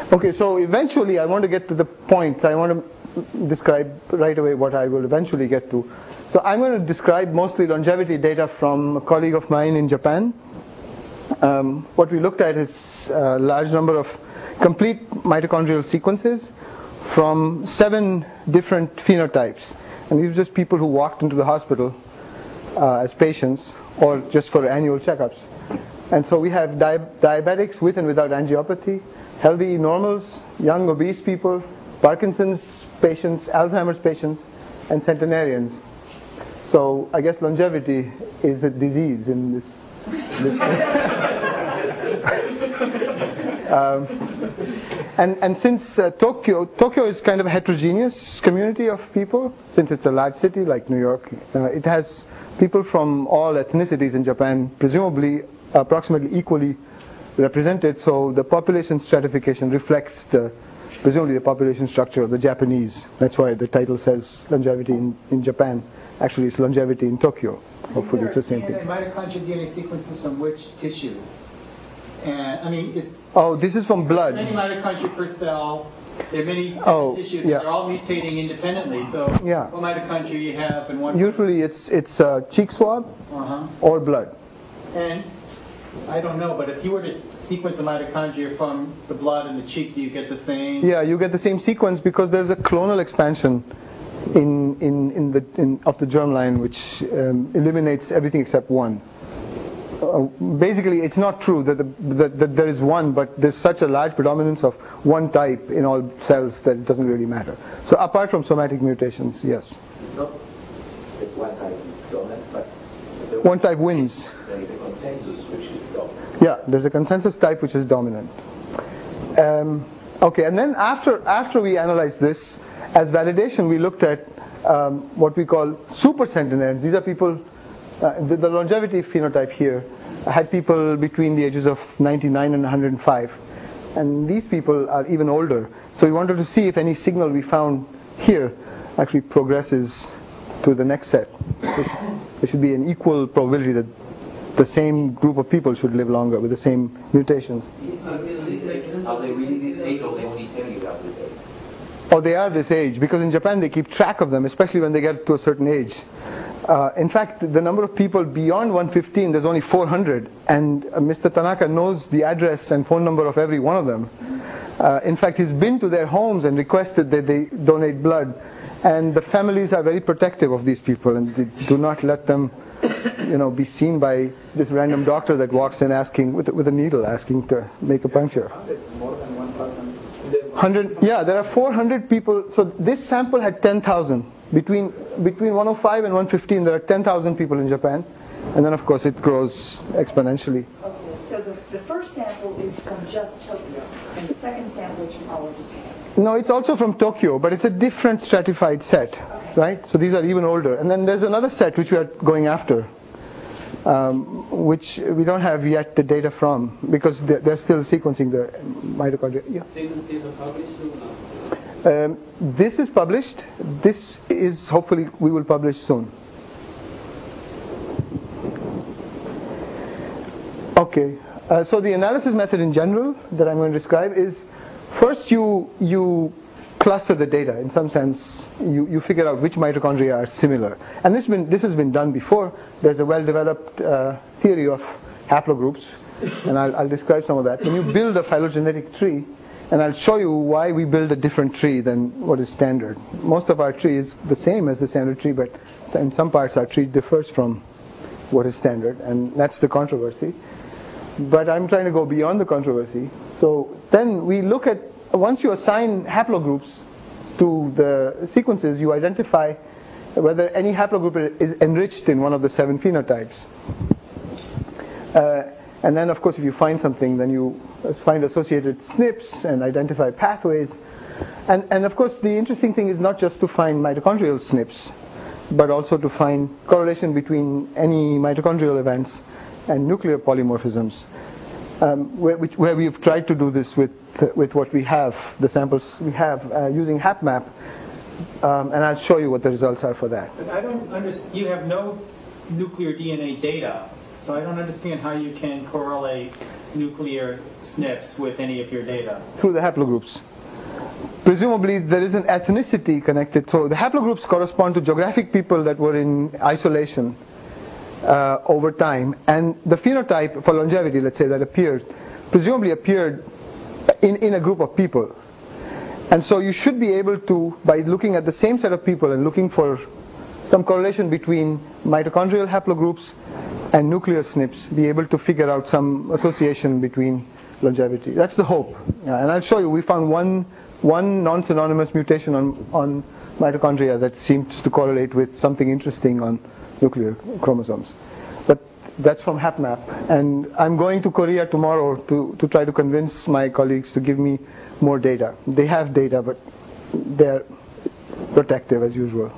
Okay, so eventually I want to get to the point. I want to describe right away what I will eventually get to. So I'm going to describe mostly longevity data from a colleague of mine in Japan. What we looked at is a large number of complete mitochondrial sequences from 7 different phenotypes. And these are just people who walked into the hospital as patients or just for annual checkups. And so we have diabetics with and without angiopathy, healthy normals, young obese people, Parkinson's patients, Alzheimer's patients, and centenarians. So I guess longevity is a disease in this and since Tokyo is kind of a heterogeneous community of people, since it's a large city like New York, it has people from all ethnicities in Japan, presumably approximately equally represented, so the population stratification reflects presumably the population structure of the Japanese. That's why the title says longevity in Japan. Actually, it's longevity in Tokyo. Hopefully it's the same thing. Mitochondrial DNA sequences from which tissue? And I mean, it's... Oh, this is from blood. Many mitochondria per cell. There are many different tissues, and they're all mutating independently. So what mitochondria you have in one... Usually it's a cheek swab or blood. And I don't know, but if you were to sequence the mitochondria from the blood and the cheek, do you get the same? Yeah, you get the same sequence because there's a clonal expansion of the germline, which eliminates everything except one. Basically, it's not true that there is one, but there's such a large predominance of one type in all cells that it doesn't really matter. So apart from somatic mutations, yes. Not that one type is dominant, but one type wins. There is a consensus which is dominant. Yeah, there's a consensus type which is dominant. Okay, and then after we analyzed this, as validation, we looked at what we call supercentenarians. These are people, the longevity phenotype here had people between the ages of 99 and 105. And these people are even older. So we wanted to see if any signal we found here actually progresses to the next set. There should be an equal probability that the same group of people should live longer with the same mutations. Are they really this age, or they only tell you that this age? Oh, they are this age, because in Japan they keep track of them, especially when they get to a certain age. In fact, the number of people beyond 115, there's only 400, and Mr. Tanaka knows the address and phone number of every one of them. In fact, he's been to their homes and requested that they donate blood, and the families are very protective of these people, and they do not let them, be seen by this random doctor that walks in asking with a needle, asking to make a puncture. More than 1,000. 100, yeah, there are 400 people. So this sample had 10,000. Between 105 and 115, there are 10,000 people in Japan. And then, of course, it grows exponentially. Okay, so the first sample is from just Tokyo, and the second sample is from all of Japan. No, it's also from Tokyo, but it's a different stratified set, right? So these are even older. And then there's another set which we are going after, which we don't have yet the data from, because they're still sequencing the mitochondria. Yeah. This is published. This is hopefully we will publish soon. Okay. So the analysis method in general that I'm going to describe is, first you cluster the data. In some sense, you figure out which mitochondria are similar. And this has been done before. There's a well-developed theory of haplogroups, and I'll describe some of that. When you build a phylogenetic tree, and I'll show you why we build a different tree than what is standard. Most of our tree is the same as the standard tree, but in some parts our tree differs from what is standard, and that's the controversy. But I'm trying to go beyond the controversy. So then we look at, once you assign haplogroups to the sequences, you identify whether any haplogroup is enriched in one of the 7 phenotypes. And then, of course, if you find something, then you find associated SNPs and identify pathways. And of course, the interesting thing is not just to find mitochondrial SNPs, but also to find correlation between any mitochondrial events and nuclear polymorphisms, where we've tried to do this with what we have, the samples we have, using HapMap. And I'll show you what the results are for that. But I don't understand. You have no nuclear DNA data So I don't understand how you can correlate nuclear SNPs with any of your data. Through the haplogroups. Presumably there is an ethnicity connected. So the haplogroups correspond to geographic people that were in isolation over time. And the phenotype for longevity, let's say, that presumably appeared in a group of people. And so you should be able to, by looking at the same set of people and looking for some correlation between mitochondrial haplogroups and nuclear SNPs, be able to figure out some association between longevity. That's the hope. And I'll show you, we found one non-synonymous mutation on mitochondria that seems to correlate with something interesting on nuclear chromosomes. But that's from HapMap. And I'm going to Korea tomorrow to try to convince my colleagues to give me more data. They have data, but they're protective as usual.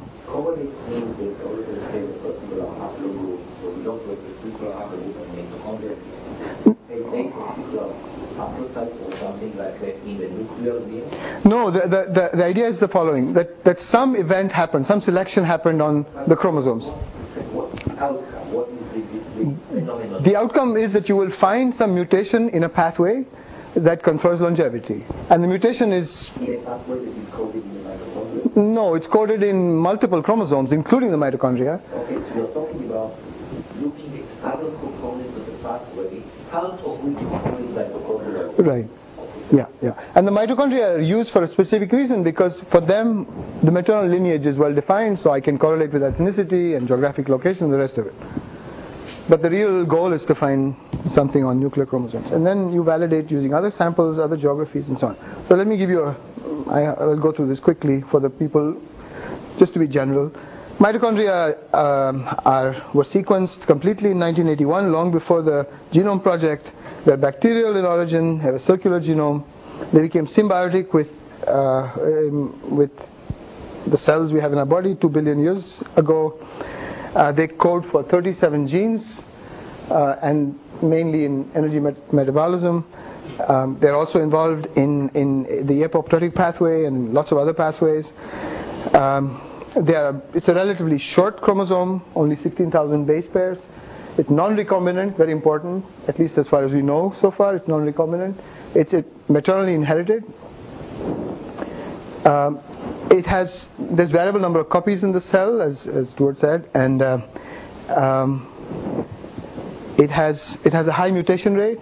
No, the idea is the following, that some event happened, some selection happened on the chromosomes. The outcome is that you will find some mutation in a pathway that confers longevity. And the mutation is... No, it's coded in multiple chromosomes, including the mitochondria. Okay, so you're talking about looking at other components of the pathway, part of which is only mitochondria. Right. Yeah. And the mitochondria are used for a specific reason, because for them, the maternal lineage is well defined, so I can correlate with ethnicity and geographic location and the rest of it. But the real goal is to find something on nuclear chromosomes. And then you validate using other samples, other geographies, and so on. So let me give you I will go through this quickly for the people, just to be general. Mitochondria were sequenced completely in 1981, long before the Genome Project. They're bacterial in origin, have a circular genome. They became symbiotic with the cells we have in our body 2 billion years ago. They code for 37 genes, and mainly in energy metabolism. They're also involved in the apoptotic pathway and lots of other pathways. It's a relatively short chromosome, only 16,000 base pairs. It's non-recombinant, very important, at least as far as we know so far. It's non-recombinant. It's maternally inherited. There's variable number of copies in the cell, as Stuart said, and it has a high mutation rate.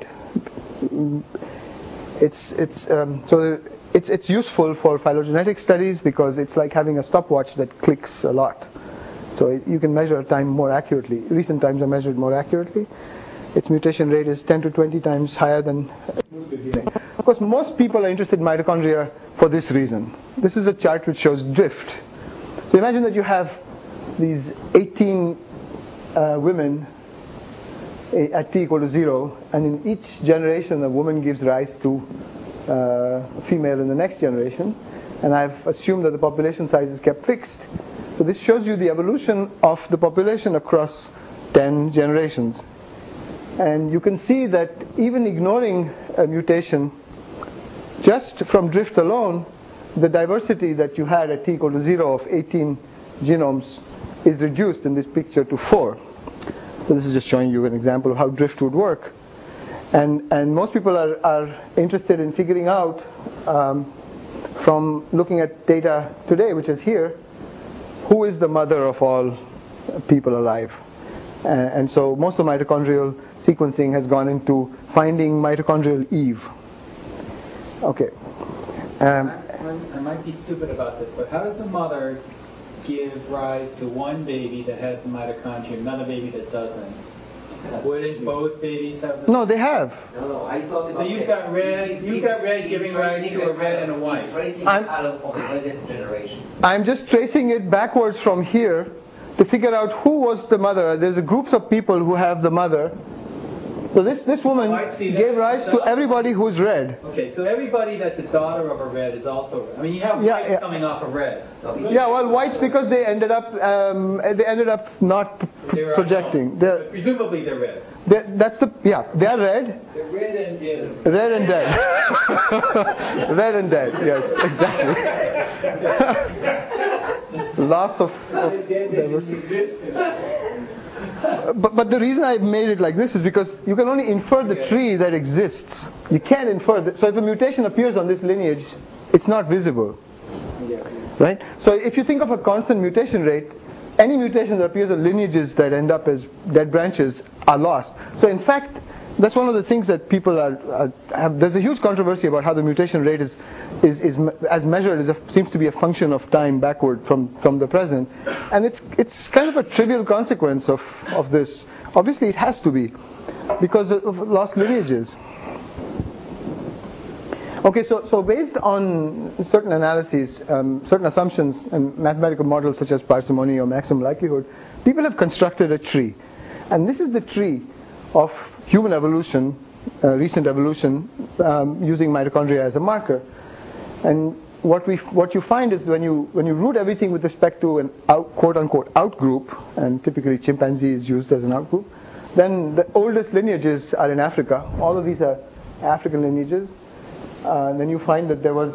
It's useful for phylogenetic studies because it's like having a stopwatch that clicks a lot. So you can measure time more accurately. Recent times are measured more accurately. Its mutation rate is 10 to 20 times higher than... Of course, most people are interested in mitochondria for this reason. This is a chart which shows drift. So imagine that you have these 18 women at t equal to 0, and in each generation a woman gives rise to a female in the next generation, and I've assumed that the population size is kept fixed. So this shows you the evolution of the population across 10 generations. And you can see that even ignoring a mutation, just from drift alone, the diversity that you had at t equal to 0 of 18 genomes is reduced in this picture to 4. So this is just showing you an example of how drift would work. And most people are interested in figuring out, from looking at data today, which is here, who is the mother of all people alive. And so most of mitochondrial sequencing has gone into finding mitochondrial Eve. Okay. I might be stupid about this, but how does a mother give rise to one baby that has the mitochondria, another baby that doesn't? Wouldn't both babies have the... No, they have. No, I thought... So you've got red giving rise to a red and a white. I'm just tracing it backwards from here to figure out who was the mother. There's a groups of people who have the mother. So this woman gave rise to everybody who's red. Okay, so everybody that's a daughter of a red is also red. I mean, you have whites coming off of reds. Yeah, well, whites because they ended up not projecting. Presumably they're red. They're red. They're red and dead. Red and dead. Red and dead. Yes, exactly. Loss of diversity. But the reason I made it like this is because you can only infer the tree that exists. You can't infer that. So if a mutation appears on this lineage, it's not visible. Right? So if you think of a constant mutation rate, any mutation that appears on lineages that end up as dead branches are lost. So in fact, that's one of the things that people have. There's a huge controversy about how the mutation rate is as measured seems to be a function of time backward from the present, and it's kind of a trivial consequence of this. Obviously, it has to be because of lost lineages. Okay, so based on certain analyses, certain assumptions, and mathematical models such as parsimony or maximum likelihood, people have constructed a tree, and this is the tree of human evolution, recent evolution, using mitochondria as a marker. And what you find is when you root everything with respect to an quote unquote out group, and typically chimpanzee is used as an out group, then the oldest lineages are in Africa. All of these are African lineages. Then you find that there was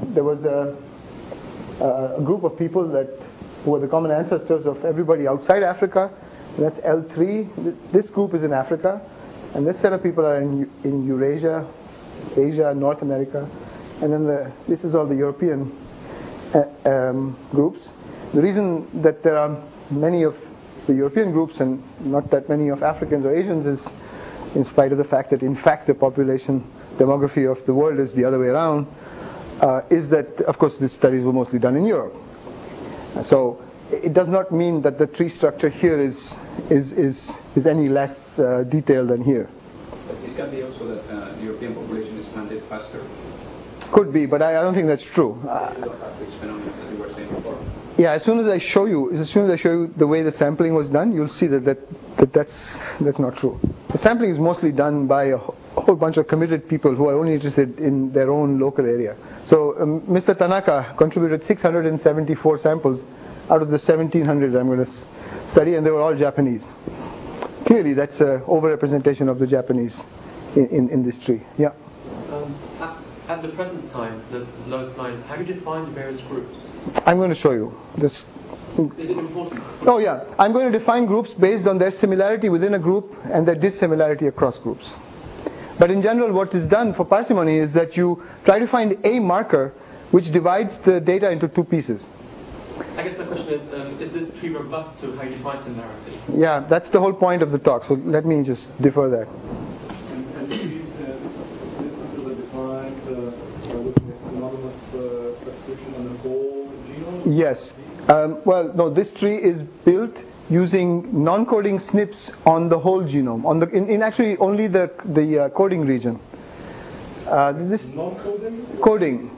a group of people who were the common ancestors of everybody outside Africa. That's L3. This group is in Africa. And this set of people are in Eurasia, Asia, North America, and then this is all the European groups. The reason that there are many of the European groups and not that many of Africans or Asians is in spite of the fact that in fact the population demography of the world is the other way around, is that of course these studies were mostly done in Europe. So it does not mean that the tree structure here is any less detailed than here. But it can be also that the European population expanded faster. Could be, but I don't think that's true. You don't have this phenomenon that you were saying before. Yeah, as soon as I show you the way the sampling was done, you'll see that's not true. The sampling is mostly done by a whole bunch of committed people who are only interested in their own local area. So Mr. Tanaka contributed 674 samples out of the 1,700 I'm going to study, and they were all Japanese. Clearly, that's an overrepresentation of the Japanese in this tree. Yeah. At the present time, the lowest line, how do you define the various groups? I'm going to show you this. Is it important? Oh yeah, I'm going to define groups based on their similarity within a group and their dissimilarity across groups. But in general, what is done for parsimony is that you try to find a marker which divides the data into two pieces. I guess my question is this tree robust to how you define similarity? Yeah, that's the whole point of the talk, so let me just defer that. And the trees, are defined by looking at synonymous representation on the whole genome? Yes. Well, no, this tree is built using non-coding SNPs on the whole genome, in actually only the coding region. Non-coding? Coding.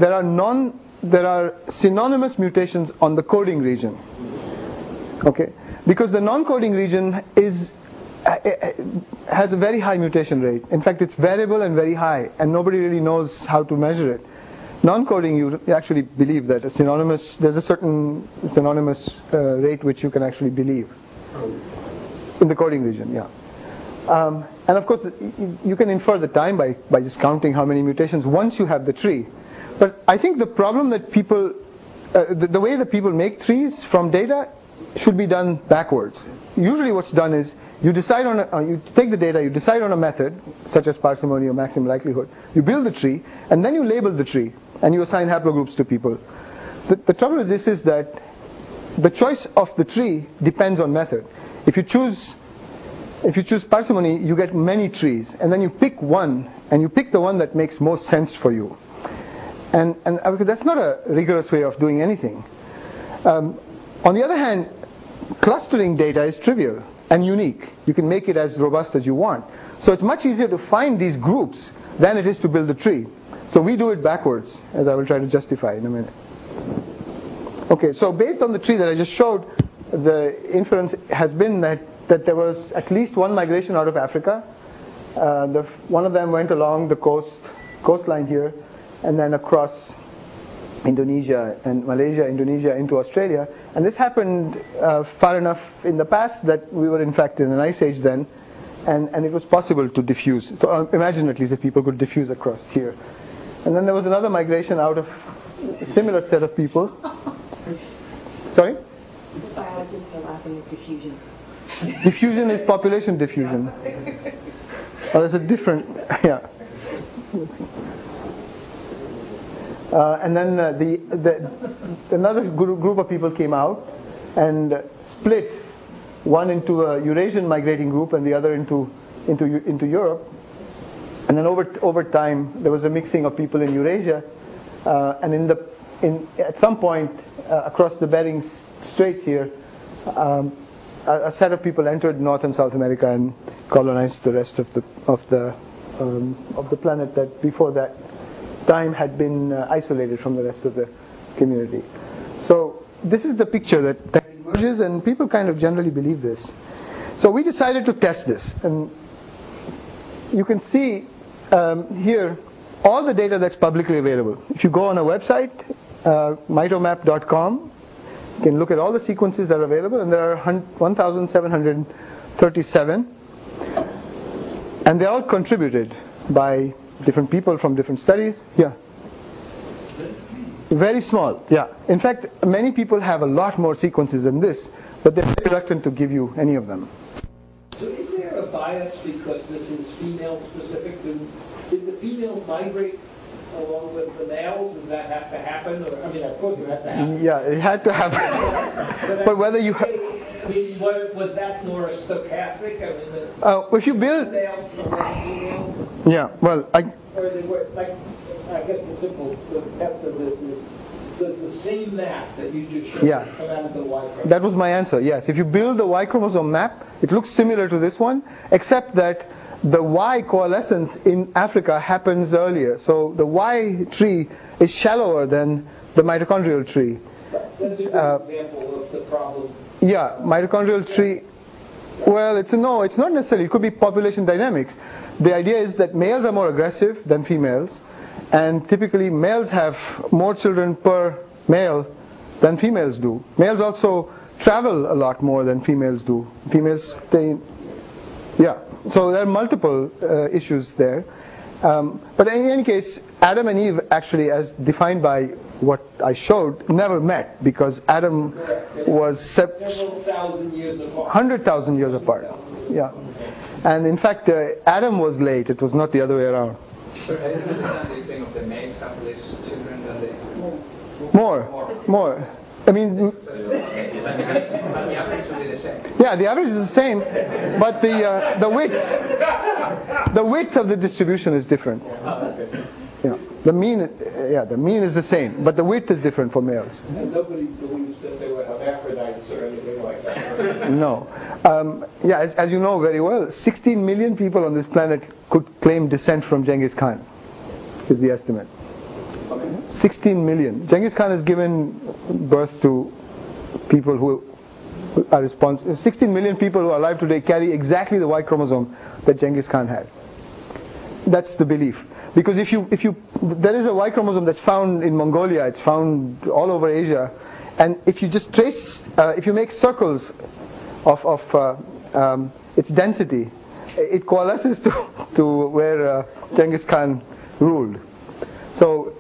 There are synonymous mutations on the coding region. Okay, because the non-coding region has a very high mutation rate. In fact, it's variable and very high, and nobody really knows how to measure it. Non-coding, you actually believe that there's a certain synonymous rate which you can actually believe in the coding region. Yeah. And of course, you can infer the time by just counting how many mutations once you have the tree. But I think the problem that the way that people make trees from data should be done backwards. Usually what's done is you take the data, you decide on a method, such as parsimony or maximum likelihood, you build the tree, and then you label the tree, and you assign haplogroups to people. The trouble with this is that the choice of the tree depends on method. If you choose parsimony, you get many trees, and then you pick one, and you pick the one that makes most sense for you. And that's not a rigorous way of doing anything. On the other hand, clustering data is trivial and unique. You can make it as robust as you want. So it's much easier to find these groups than it is to build a tree. So we do it backwards, as I will try to justify in a minute. Okay, so based on the tree that I just showed, the inference has been that there was at least one migration out of Africa. One of them went along the coastline here, and then across Indonesia and Malaysia, Indonesia into Australia. And this happened far enough in the past that we were in fact in an ice age then, and it was possible to diffuse. So imagine at least if people could diffuse across here. And then there was another migration out of a similar set of people. Sorry? Biologists are laughing at diffusion. Diffusion is population diffusion. Oh, there's a different, yeah. And then another group of people came out and split, one into a Eurasian migrating group and the other into Europe. And then over time there was a mixing of people in Eurasia, and at some point across the Bering Straits here, a set of people entered North and South America and colonized the rest of the planet that before that time had been isolated from the rest of the community. So this is the picture that emerges, and people kind of generally believe this. So we decided to test this, and you can see here all the data that's publicly available. If you go on a website, mitomap.com, you can look at all the sequences that are available, and there are 1,737, and they're all contributed by different people from different studies. Yeah. Very small, yeah. In fact, many people have a lot more sequences than this, but they're reluctant to give you any of them. So is there a bias because this is female specific? Did the females migrate along with the males? Does that have to happen? Or, I mean, of course it had to happen. Yeah, it had to happen. But whether you... was that more stochastic? I mean, if you build... Males and less females? Yeah, well, Or they were, like, I guess the test of this is, does the same map that you just showed come out of the Y chromosome? That was my answer, yes. If you build the Y chromosome map, it looks similar to this one, except that the Y coalescence in Africa happens earlier. So the Y tree is shallower than the mitochondrial tree. That's a good example of the problem. Yeah, mitochondrial tree, well, it's not necessarily. It could be population dynamics. The idea is that males are more aggressive than females, and typically males have more children per male than females do. Males also travel a lot more than females do. Females stay, yeah. So there are multiple issues there. But in any case, Adam and Eve actually, as defined by what I showed, never met because Adam was several thousand years apart. 100,000 years apart. Yeah. And in fact, Adam was late. It was not the other way around. So I don't understand this thing of the males have less children than the... More. I mean... Okay, but the average will be the same. Yeah, the average is the same, but the width of the distribution is different. Yeah. The mean is the same, but the width is different for males. And nobody believes that they would have hermaphrodites or anything like that. No. As you know very well, 16 million people on this planet could claim descent from Genghis Khan, is the estimate. 16 million. Genghis Khan has given birth to people who are responsible. 16 million people who are alive today carry exactly the Y chromosome that Genghis Khan had. That's the belief. Because if you there is a Y chromosome that's found in Mongolia, it's found all over Asia, and if you just trace, if you make circles of its density, it coalesces to where Genghis Khan ruled. So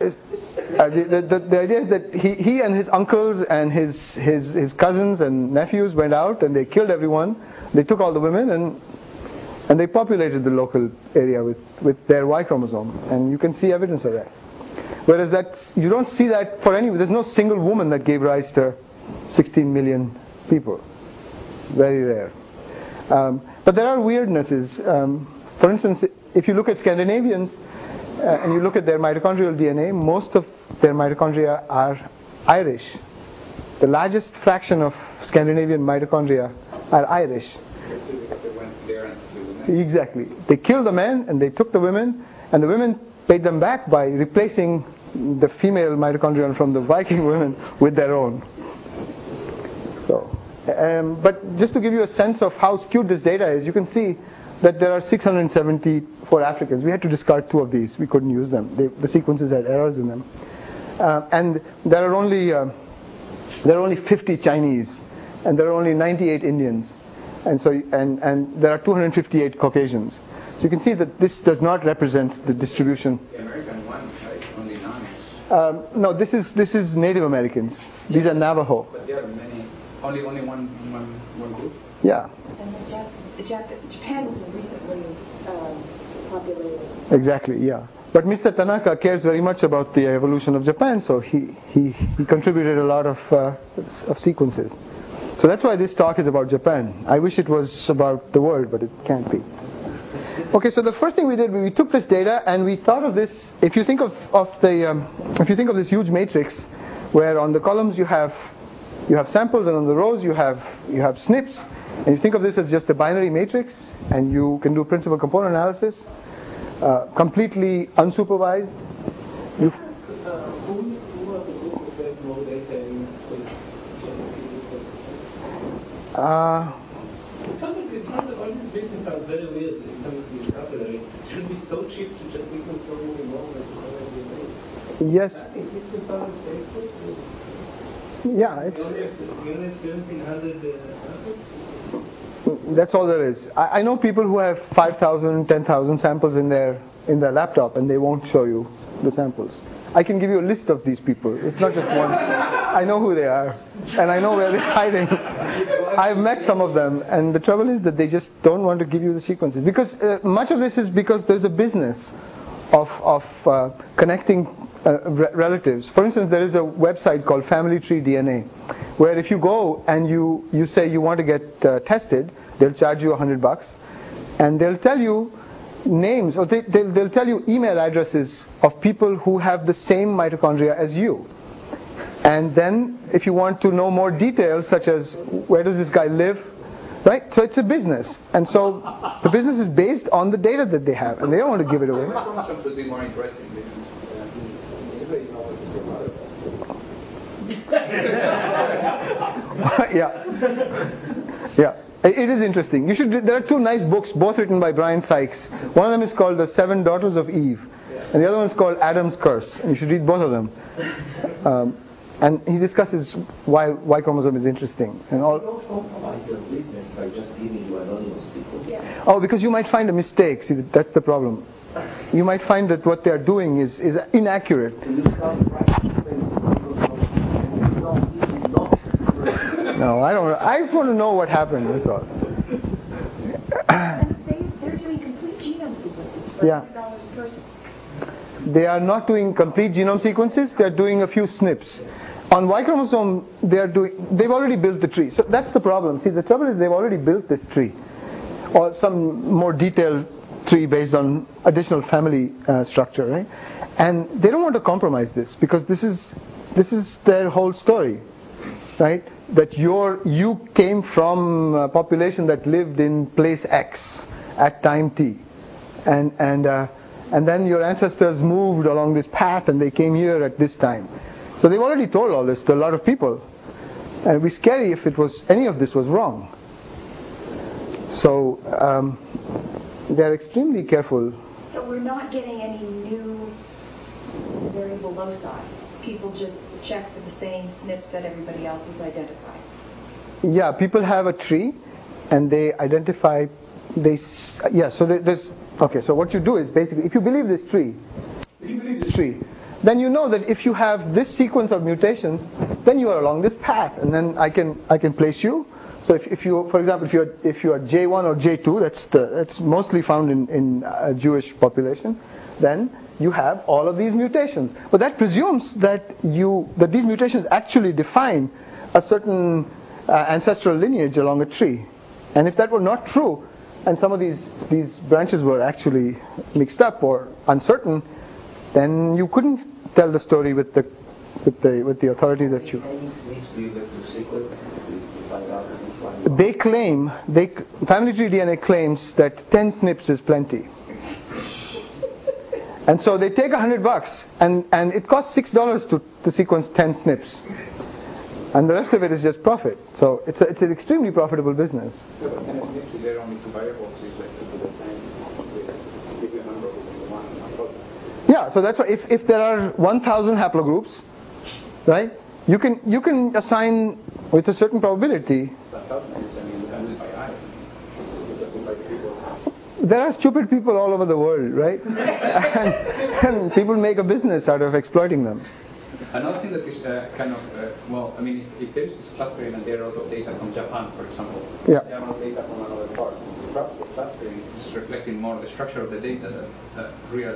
the idea is that he and his uncles and his cousins and nephews went out and they killed everyone. They took all the women and they populated the local area with their Y chromosome, and you can see evidence of that. Whereas you don't see that for any. There's no single woman that gave rise to 16 million people. Very rare. But there are weirdnesses. For instance, if you look at Scandinavians and you look at their mitochondrial DNA, most of their mitochondria are Irish. The largest fraction of Scandinavian mitochondria are Irish. Exactly. They killed the men and they took the women, and the women paid them back by replacing the female mitochondrion from the Viking women with their own. So, but just to give you a sense of how skewed this data is, you can see that there are 674 Africans. We had to discard 2 of these. We couldn't use them. The sequences had errors in them. And there are only 50 Chinese, and there are only 98 Indians. And so, and there are 258 Caucasians. So you can see that this does not represent the distribution. The American ones, right? Only 9. No, this is Native Americans. These are Navajo. But there are many. Only one group? Yeah. And Japan is recently populated. Exactly, yeah. But Mr. Tanaka cares very much about the evolution of Japan, so he contributed a lot of sequences. So that's why this talk is about Japan. I wish it was about the world, but it can't be. Okay, so the first thing we did, we took this data and we thought of this. If you think of this huge matrix, where on the columns you have samples and on the rows you have SNPs, and you think of this as just a binary matrix, and you can do principal component analysis, completely unsupervised. Who was the group of that more data in It sounded all these business sounds very weird in terms of the vocabulary. It should be so cheap to just sequence so many more that it's already made. Yes. It's the sound of Facebook. Yeah, it's. We only have 1,700 samples. That's all there is. I know people who have 5,000, 10,000 samples in their laptop, and they won't show you the samples. I can give you a list of these people. It's not just one. I know who they are, and I know where they're hiding. I've met some of them, and the trouble is that they just don't want to give you the sequences. Because much of this is because there's a business of connecting relatives. For instance, there is a website called Family Tree DNA, where if you go and you say you want to get tested, they'll charge you $100, and they'll tell you names, or they'll tell you email addresses of people who have the same mitochondria as you. And then if you want to know more details, such as where does this guy live, right? So it's a business. And so the business is based on the data that they have, and they don't want to give it away. My chromosomes would be more interesting. Yeah. It is interesting. There are two nice books, both written by Brian Sykes. One of them is called The Seven Daughters of Eve, and the other one is called Adam's Curse. And you should read both of them. And he discusses why Y chromosome is interesting. And all. Don't compromise the business by just giving you anonymous sequence. Yeah. Oh, because you might find a mistake. See, that's the problem. You might find that what they are doing is inaccurate. No, I don't. I just want to know what happened. That's all. And they're doing complete genome sequences for $100 a person. They are not doing complete genome sequences. They are doing a few SNPs. On Y chromosome, they've already built the tree. So that's the problem. See, the trouble is they've already built this tree, or some more detailed tree based on additional family structure, right? And they don't want to compromise this, because this is their whole story, right? That you came from a population that lived in place X at time T, and then your ancestors moved along this path and they came here at this time. So they've already told all this to a lot of people, and it'd be scary if any of this was wrong. So they're extremely careful. So we're not getting any new variable loci. People just check for the same SNPs that everybody else has identified. Yeah, people have a tree, and they identify. So there's. Okay, so what you do is basically, if you believe this tree, then you know that if you have this sequence of mutations, then you are along this path, and then I can place you. So if you, for example, if you are J1 or J2, that's mostly found in a Jewish population, then you have all of these mutations. But that presumes that these mutations actually define a certain ancestral lineage along a tree. And if that were not true, and some of these branches were actually mixed up or uncertain, then you couldn't tell the story with the authority that you. They claim, Family Tree DNA claims that 10 SNPs is plenty. And so they take $100, and it costs $6 to sequence 10 SNPs. And the rest of it is just profit. So it's an extremely profitable business. Yeah, but then if there are only two variables, it's like to the time, give you a number of one. Yeah, so that's why if there are 1,000 haplogroups, right, you can assign with a certain probability. There are stupid people all over the world, right? and people make a business out of exploiting them. Another thing that is well, I mean, if there's this clustering and they're out of data from Japan, for example, Yeah. they have no data from another part. Perhaps the clustering is reflecting more the structure of the data than real.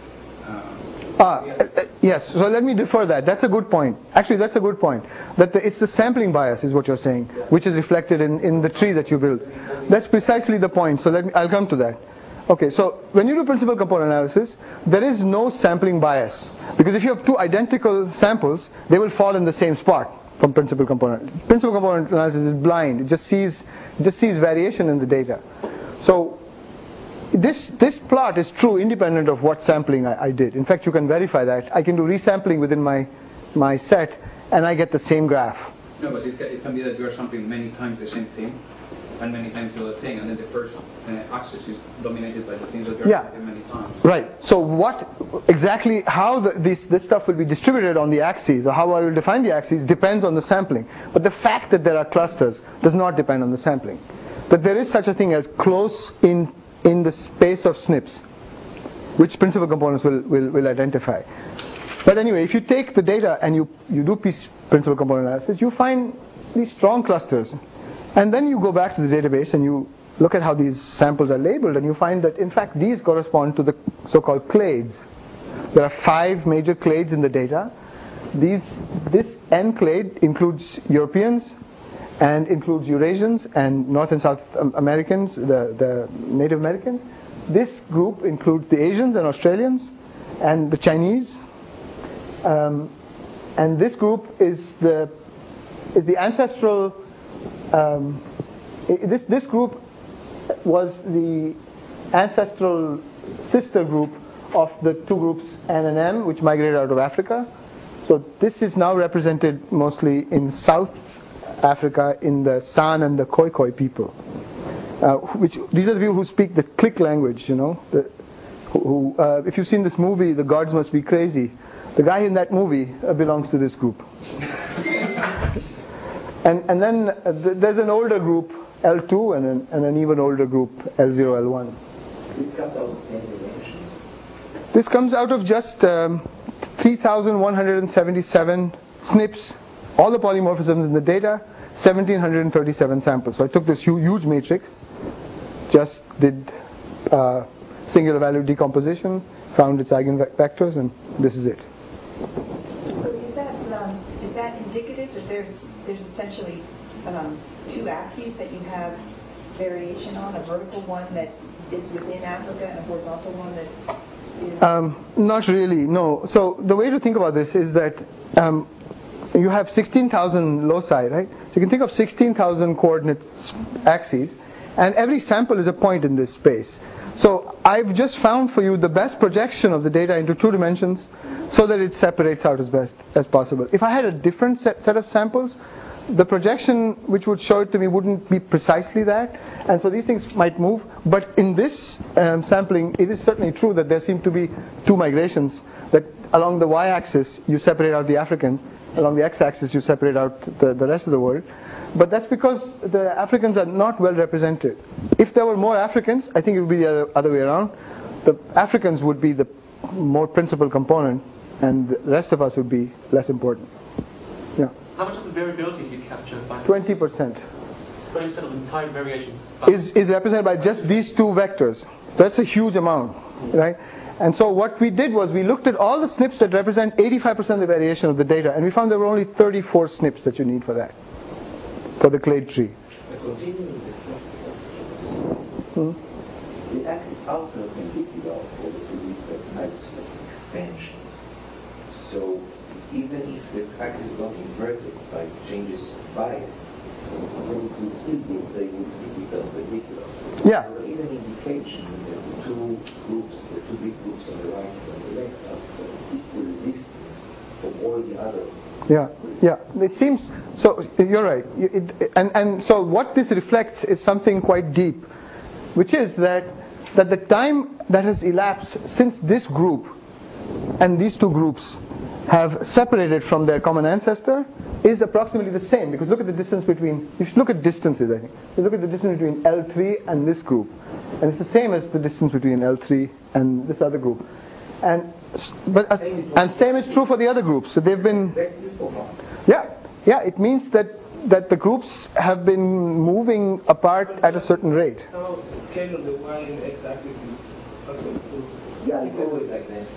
Yes, so let me defer that. That's a good point. Actually, that's a good point. That it's the sampling bias is what you're saying, which is reflected in the tree that you build. That's precisely the point. So I'll come to that. Okay, so when you do principal component analysis, there is no sampling bias. Because if you have two identical samples, they will fall in the same spot from principal component. Principal component analysis is blind. It just sees variation in the data. So this plot is true independent of what sampling I did. In fact, you can verify that. I can do resampling within my set, and I get the same graph. No, but it can be that you are sampling many times the same thing, and many times the other thing, and then the first axis is dominated by the things that you are sampling many times. Right. So how this stuff will be distributed on the axes, or how I will define the axes, depends on the sampling. But the fact that there are clusters does not depend on the sampling. But there is such a thing as close in the space of SNPs, which principal components will identify. But anyway, if you take the data and you do principal component analysis, you find these strong clusters. And then you go back to the database and you look at how these samples are labeled, and you find that in fact these correspond to the so-called clades. There are 5 major clades in the data. This N clade includes Europeans, and includes Eurasians and North and South Americans, the Native Americans. This group includes the Asians and Australians and the Chinese. And this group is the ancestral. This group was the ancestral sister group of the two groups N and M, which migrated out of Africa. So this is now represented mostly in South Africa in the San and the Khoi people. These are the people who speak the click language, you know. If you've seen this movie, The Gods Must Be Crazy, the guy in that movie belongs to this group. and then there's an older group, L2, and an even older group, L0, L1. This comes out of many dimensions? This comes out of just 3,177 SNPs, all the polymorphisms in the data, 1,737 samples. So I took this huge matrix, just did singular value decomposition, found its eigenvectors, and this is it. So is that indicative that there's essentially 2 axes that you have variation on, a vertical one that is within Africa and a horizontal one that is... Not really, no. So the way to think about this is that you have 16,000 loci, right? So you can think of 16,000 coordinate axes, and every sample is a point in this space. So I've just found for you the best projection of the data into 2 dimensions so that it separates out as best as possible. If I had a different set of samples, the projection which would show it to me wouldn't be precisely that, and so these things might move. But in this sampling, it is certainly true that there seem to be 2 migrations, that along the y-axis you separate out the Africans, along the x-axis you separate out the rest of the world. But that's because the Africans are not well represented. If there were more Africans, I think it would be the other way around. The Africans would be the more principal component, and the rest of us would be less important. Yeah. How much of the variability do you capture? 20%. 20% of the time variations is represented by just these 2 vectors. That's a huge amount, right? And so what we did was we looked at all the SNPs that represent 85% of the variation of the data, and we found there were only 34 SNPs that you need for that, for the clade tree. Continuing with the first question, the axis are perpendicular for the 2 different types of expansions. So even if the axis is not inverted by changes of bias, they would still be perpendicular. Yeah. There is an indication that the 2 groups, the 2 big groups on the right and on the left, are equal distance from all the other. Yeah. It seems so. You're right. And so what this reflects is something quite deep, which is that the time that has elapsed since this group and these 2 groups have separated from their common ancestor is approximately the same, because look at the distance between, you should look at distances, I think. You look at the distance between L3 and this group, and it's the same as the distance between L3 and this other group. And same is true for the other groups. So they've been, yeah. It means that the groups have been moving apart at a certain rate. How scale of the y and x axis is also improved. Yeah, it's always like that.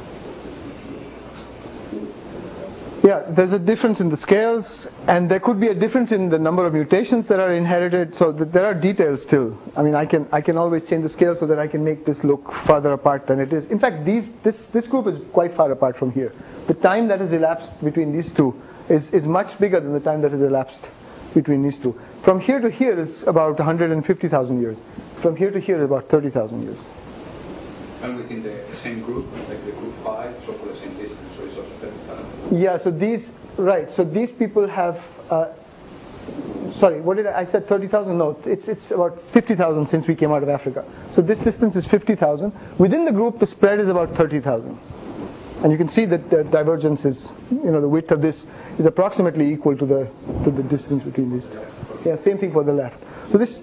Yeah, there's a difference in the scales, and there could be a difference in the number of mutations that are inherited. So there are details still. I mean, I can always change the scale so that I can make this look farther apart than it is. In fact, this group is quite far apart from here. The time that has elapsed between these two is much bigger than the time that has elapsed between these two. From here to here is about 150,000 years. From here to here is about 30,000 years. And within the same group, like the group 5, so for the same distance, so it's also 30,000. Yeah, so these people have, sorry, what did I said 30,000? No, it's about 50,000 since we came out of Africa. So this distance is 50,000. Within the group, the spread is about 30,000. And you can see that the divergence is, the width of this is approximately equal to the distance between these. Yeah, same thing for the left. So this.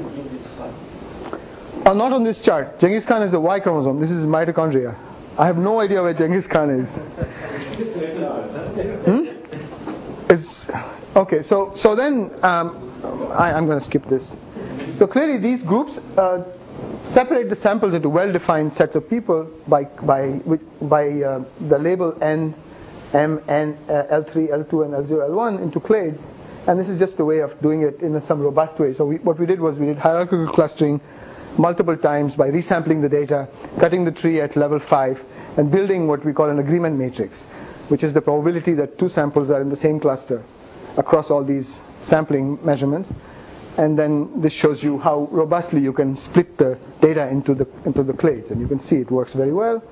Not on this chart. Genghis Khan is a Y chromosome. This is mitochondria. I have no idea where Genghis Khan is. Okay. So then I'm going to skip this. So clearly these groups separate the samples into well-defined sets of people by the label N, M, N, L3, L2, and L0, L1 into clades. And this is just a way of doing it in some robust way. So what we did was we did hierarchical clustering multiple times by resampling the data, cutting the tree at level 5, and building what we call an agreement matrix, which is the probability that two samples are in the same cluster across all these sampling measurements. And then this shows you how robustly you can split the data into the clades, and you can see it works very well.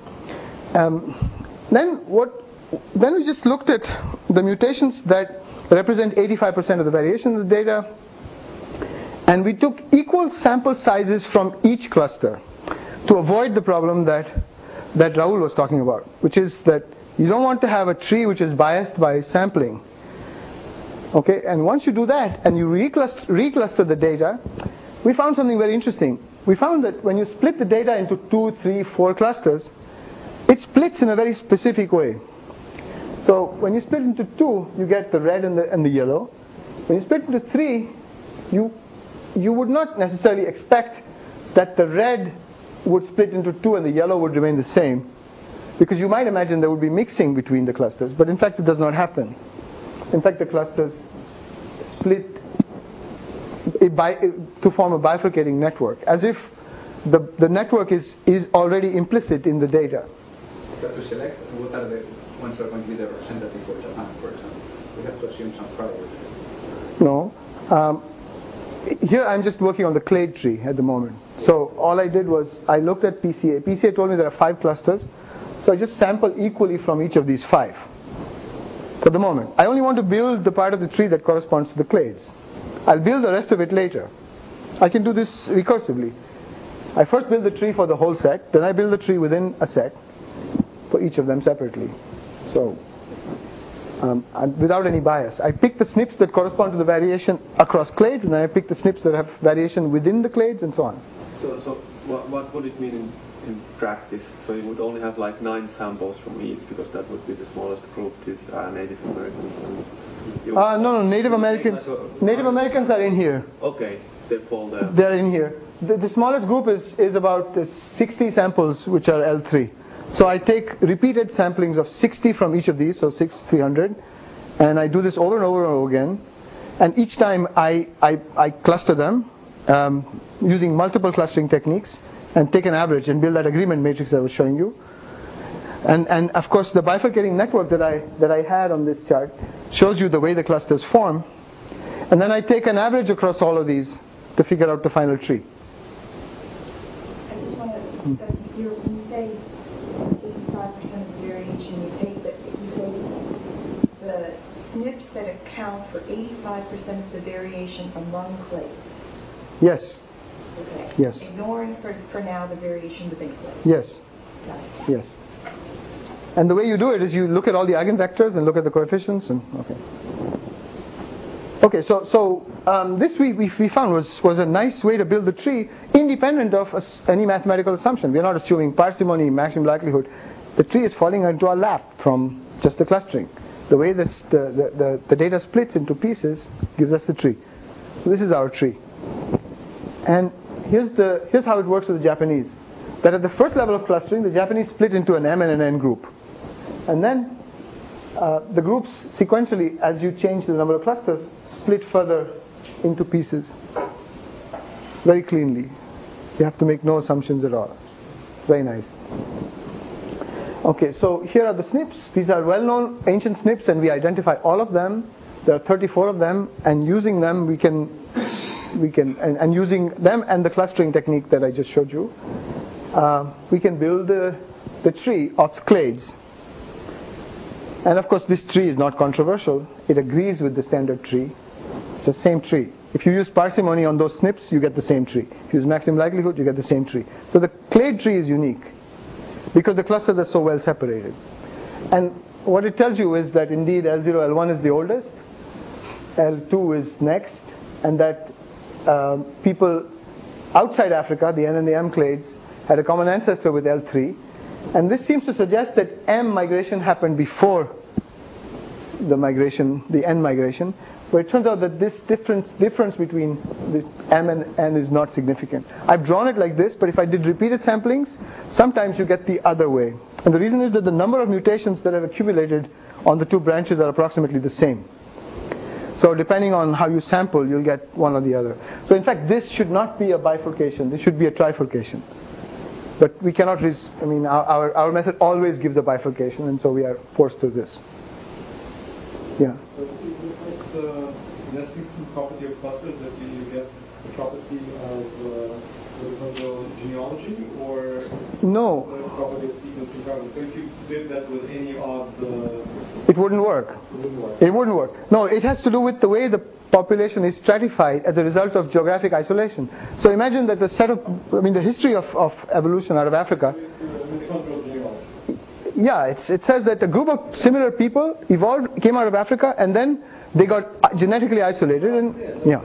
Then we just looked at the mutations that represent 85% of the variation of the data. And we took equal sample sizes from each cluster to avoid the problem that Rahul was talking about, which is that you don't want to have a tree which is biased by sampling. Okay, and once you do that and you recluster the data, we found something very interesting. We found that when you split the data into 2, 3, 4 clusters, it splits in a very specific way. So when you split into 2, you get the red and the yellow. When you split into 3, you would not necessarily expect that the red would split into 2 and the yellow would remain the same, because you might imagine there would be mixing between the clusters, but in fact it does not happen. In fact, the clusters split to form a bifurcating network, as if the network is already implicit in the data. But to select what are the ones that are going to be the representative for Japan, for example, we have to assume some priority. No. Here I'm just working on the clade tree at the moment. So all I did was I looked at PCA. PCA told me there are 5 clusters. So I just sample equally from each of these 5 for the moment. I only want to build the part of the tree that corresponds to the clades. I'll build the rest of it later. I can do this recursively. I first build the tree for the whole set, then I build the tree within a set for each of them separately. So without any bias. I pick the SNPs that correspond to the variation across clades, and then I pick the SNPs that have variation within the clades, and so on. So what would it mean in practice? So you would only have like 9 samples from each, because that would be the smallest group, these Native Americans. No, Native Americans are in here. Okay, they fall there. They're in here. The smallest group is about 60 samples, which are L3. So I take repeated samplings of 60 from each of these, so 300, and I do this over and over and over again. And each time I cluster them using multiple clustering techniques and take an average and build that agreement matrix I was showing you. And of course the bifurcating network that I had on this chart shows you the way the clusters form. And then I take an average across all of these to figure out the final tree. I just want to, so when you say 85% of the variation, you take the SNPs that account for 85% of the variation among clades. Yes. Okay. Yes. Ignoring for now the variation within clades. Yes. Got it. Yes. And the way you do it is you look at all the eigenvectors and look at the coefficients and okay. Okay, so this we found was a nice way to build the tree independent of any mathematical assumption. We are not assuming parsimony, maximum likelihood. The tree is falling into our lap from just the clustering. The way the data splits into pieces gives us the tree. So this is our tree. And here's how it works with the Japanese. That at the first level of clustering, the Japanese split into an M and an N group. And then the groups sequentially, as you change the number of clusters, split further into pieces very cleanly. You have to make no assumptions at all. Very nice. Okay, so here are the SNPs. These are well-known ancient SNPs, and we identify all of them. There are 34 of them, and using them we can using them and the clustering technique that I just showed you, we can build the tree of clades. And of course, this tree is not controversial. It agrees with the standard tree. It's the same tree. If you use parsimony on those SNPs, you get the same tree. If you use maximum likelihood, you get the same tree. So the clade tree is unique because the clusters are so well separated. And what it tells you is that indeed L0, L1 is the oldest, L2 is next, and that people outside Africa, the N and the M clades, had a common ancestor with L3. And this seems to suggest that M migration happened before the N migration, but it turns out that this difference between the M and N is not significant. I've drawn it like this, but if I did repeated samplings, sometimes you get the other way. And the reason is that the number of mutations that have accumulated on the two branches are approximately the same. So depending on how you sample, you'll get one or the other. So in fact, this should not be a bifurcation. This should be a trifurcation. But we cannot, our method always gives a bifurcation, and so we are forced to this. Yeah. So it's a nesting property of clusters that you get the property of the genealogy, or no, the property of sequencing coverage. So if you did that with any of the... It wouldn't work. It wouldn't work. No, it has to do with the way the population is stratified as a result of geographic isolation. So imagine that the history of evolution out of Africa. Yeah, it says that a group of similar people came out of Africa, and then they got genetically isolated, and yeah.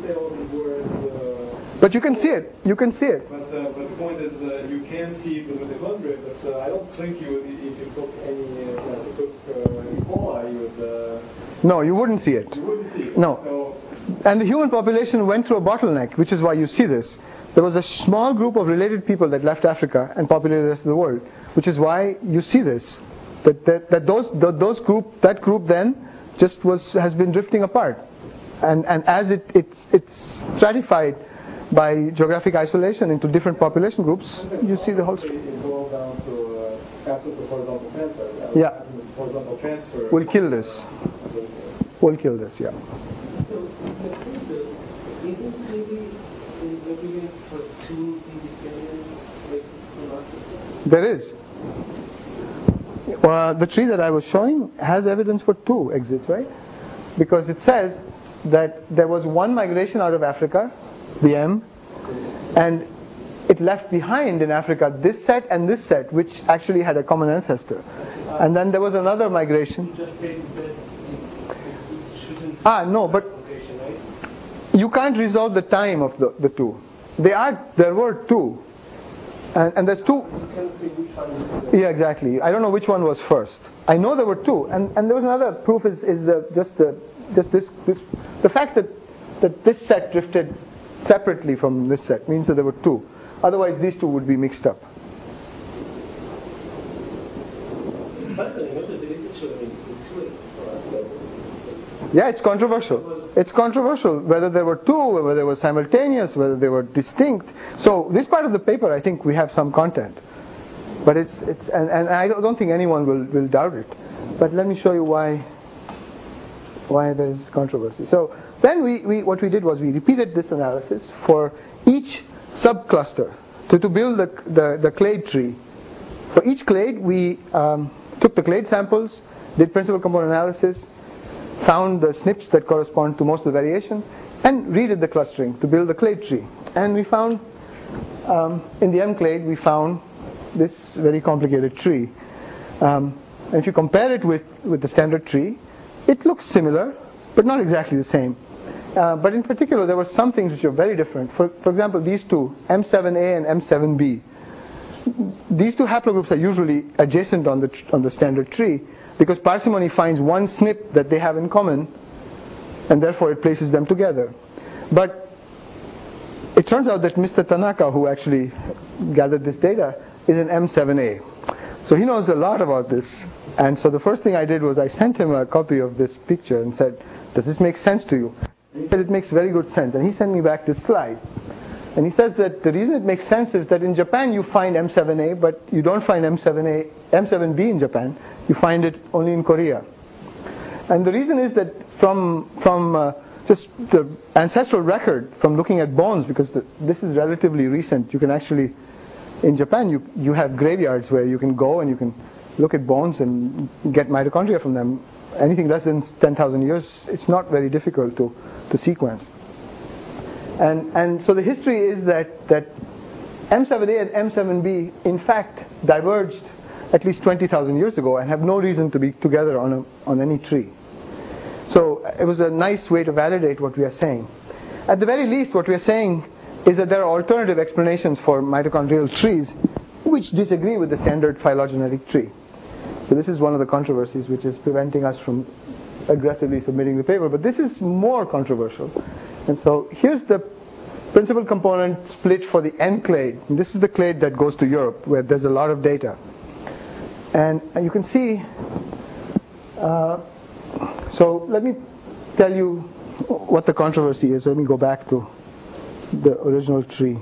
But you can see it. You can see it. But the point is, you can see it with the clone rate, but I don't think if you took E. coli, you would... No, you wouldn't see it. You wouldn't see it. No. So, and the human population went through a bottleneck, which is why you see this. There was a small group of related people that left Africa and populated the rest of the world, which is why you see this. That group then just has been drifting apart, and as it's stratified by geographic isolation into different population groups, you see the whole story. It boils down to absence of horizontal transfer. Yeah. Horizontal transfer. We'll kill this. We'll kill this. Yeah. So, isn't maybe evidence for two independent exits from Africa? There is. The tree that I was showing has evidence for two exits, right? Because it says that there was one migration out of Africa, the M, and it left behind in Africa this set and this set, which actually had a common ancestor. And then there was another migration. You just said that it shouldn't... No, but you can't resolve the time of the two. There were two. And there's two. You can't say which one is the... Yeah, exactly. I don't know which one was first. I know there were two. And there was another proof is the fact that this set drifted separately from this set means that there were two. Otherwise, these two would be mixed up. It's happening, what is it actually? Yeah, it's controversial. It's controversial whether there were two, whether they were simultaneous, whether they were distinct. So this part of the paper, I think we have some content, but and I don't think anyone will doubt it. But let me show you why there's controversy. So then what we did was we repeated this analysis for each subcluster to build the clade tree. For each clade, we took the clade samples, did principal component analysis, found the SNPs that correspond to most of the variation, and redid the clustering to build the clade tree. And we found, in the M clade, we found this very complicated tree. And if you compare it with the standard tree, it looks similar, but not exactly the same. But in particular, there were some things which are very different. For example, these two, M7A and M7B, these two haplogroups are usually adjacent on the standard tree because parsimony finds one SNP that they have in common, and therefore it places them together. But it turns out that Mr. Tanaka, who actually gathered this data, is an M7A. So he knows a lot about this. And so the first thing I did was I sent him a copy of this picture and said, does this make sense to you? He said it makes very good sense. And he sent me back this slide. And he says that the reason it makes sense is that in Japan you find M7A, but you don't find M7B in Japan. You find it only in Korea. And the reason is that from just the ancestral record, from looking at bones, because this is relatively recent, you can actually, in Japan you have graveyards where you can go and you can look at bones and get mitochondria from them. Anything less than 10,000 years, it's not very difficult to sequence. And so the history is that M7A and M7B in fact diverged at least 20,000 years ago and have no reason to be together on any tree. So it was a nice way to validate what we are saying. At the very least, what we are saying is that there are alternative explanations for mitochondrial trees which disagree with the standard phylogenetic tree. So this is one of the controversies which is preventing us from aggressively submitting the paper. But this is more controversial. And so here's the principal component split for the N clade. And this is the clade that goes to Europe, where there's a lot of data. And you can see, so let me tell you what the controversy is. Let me go back to the original tree.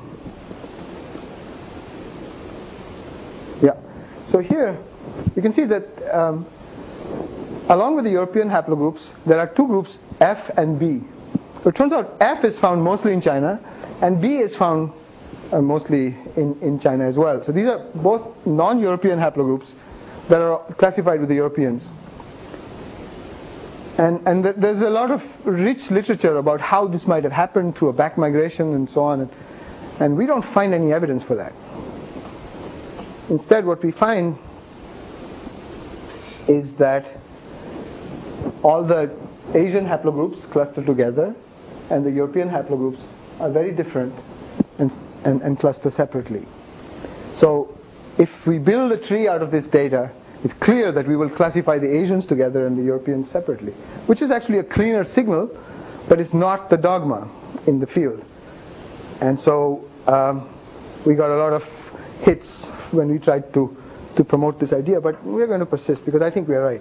Yeah. So here, you can see that along with the European haplogroups, there are two groups, F and B. So it turns out F is found mostly in China, and B is found mostly in China as well. So these are both non-European haplogroups that are classified with the Europeans. And there's a lot of rich literature about how this might have happened through a back migration and so on. And we don't find any evidence for that. Instead, what we find is that all the Asian haplogroups cluster together, and the European haplogroups are very different and cluster separately. So if we build a tree out of this data, it's clear that we will classify the Asians together and the Europeans separately, which is actually a cleaner signal, but it's not the dogma in the field. And so we got a lot of hits when we tried to promote this idea, but we're going to persist because I think we are right.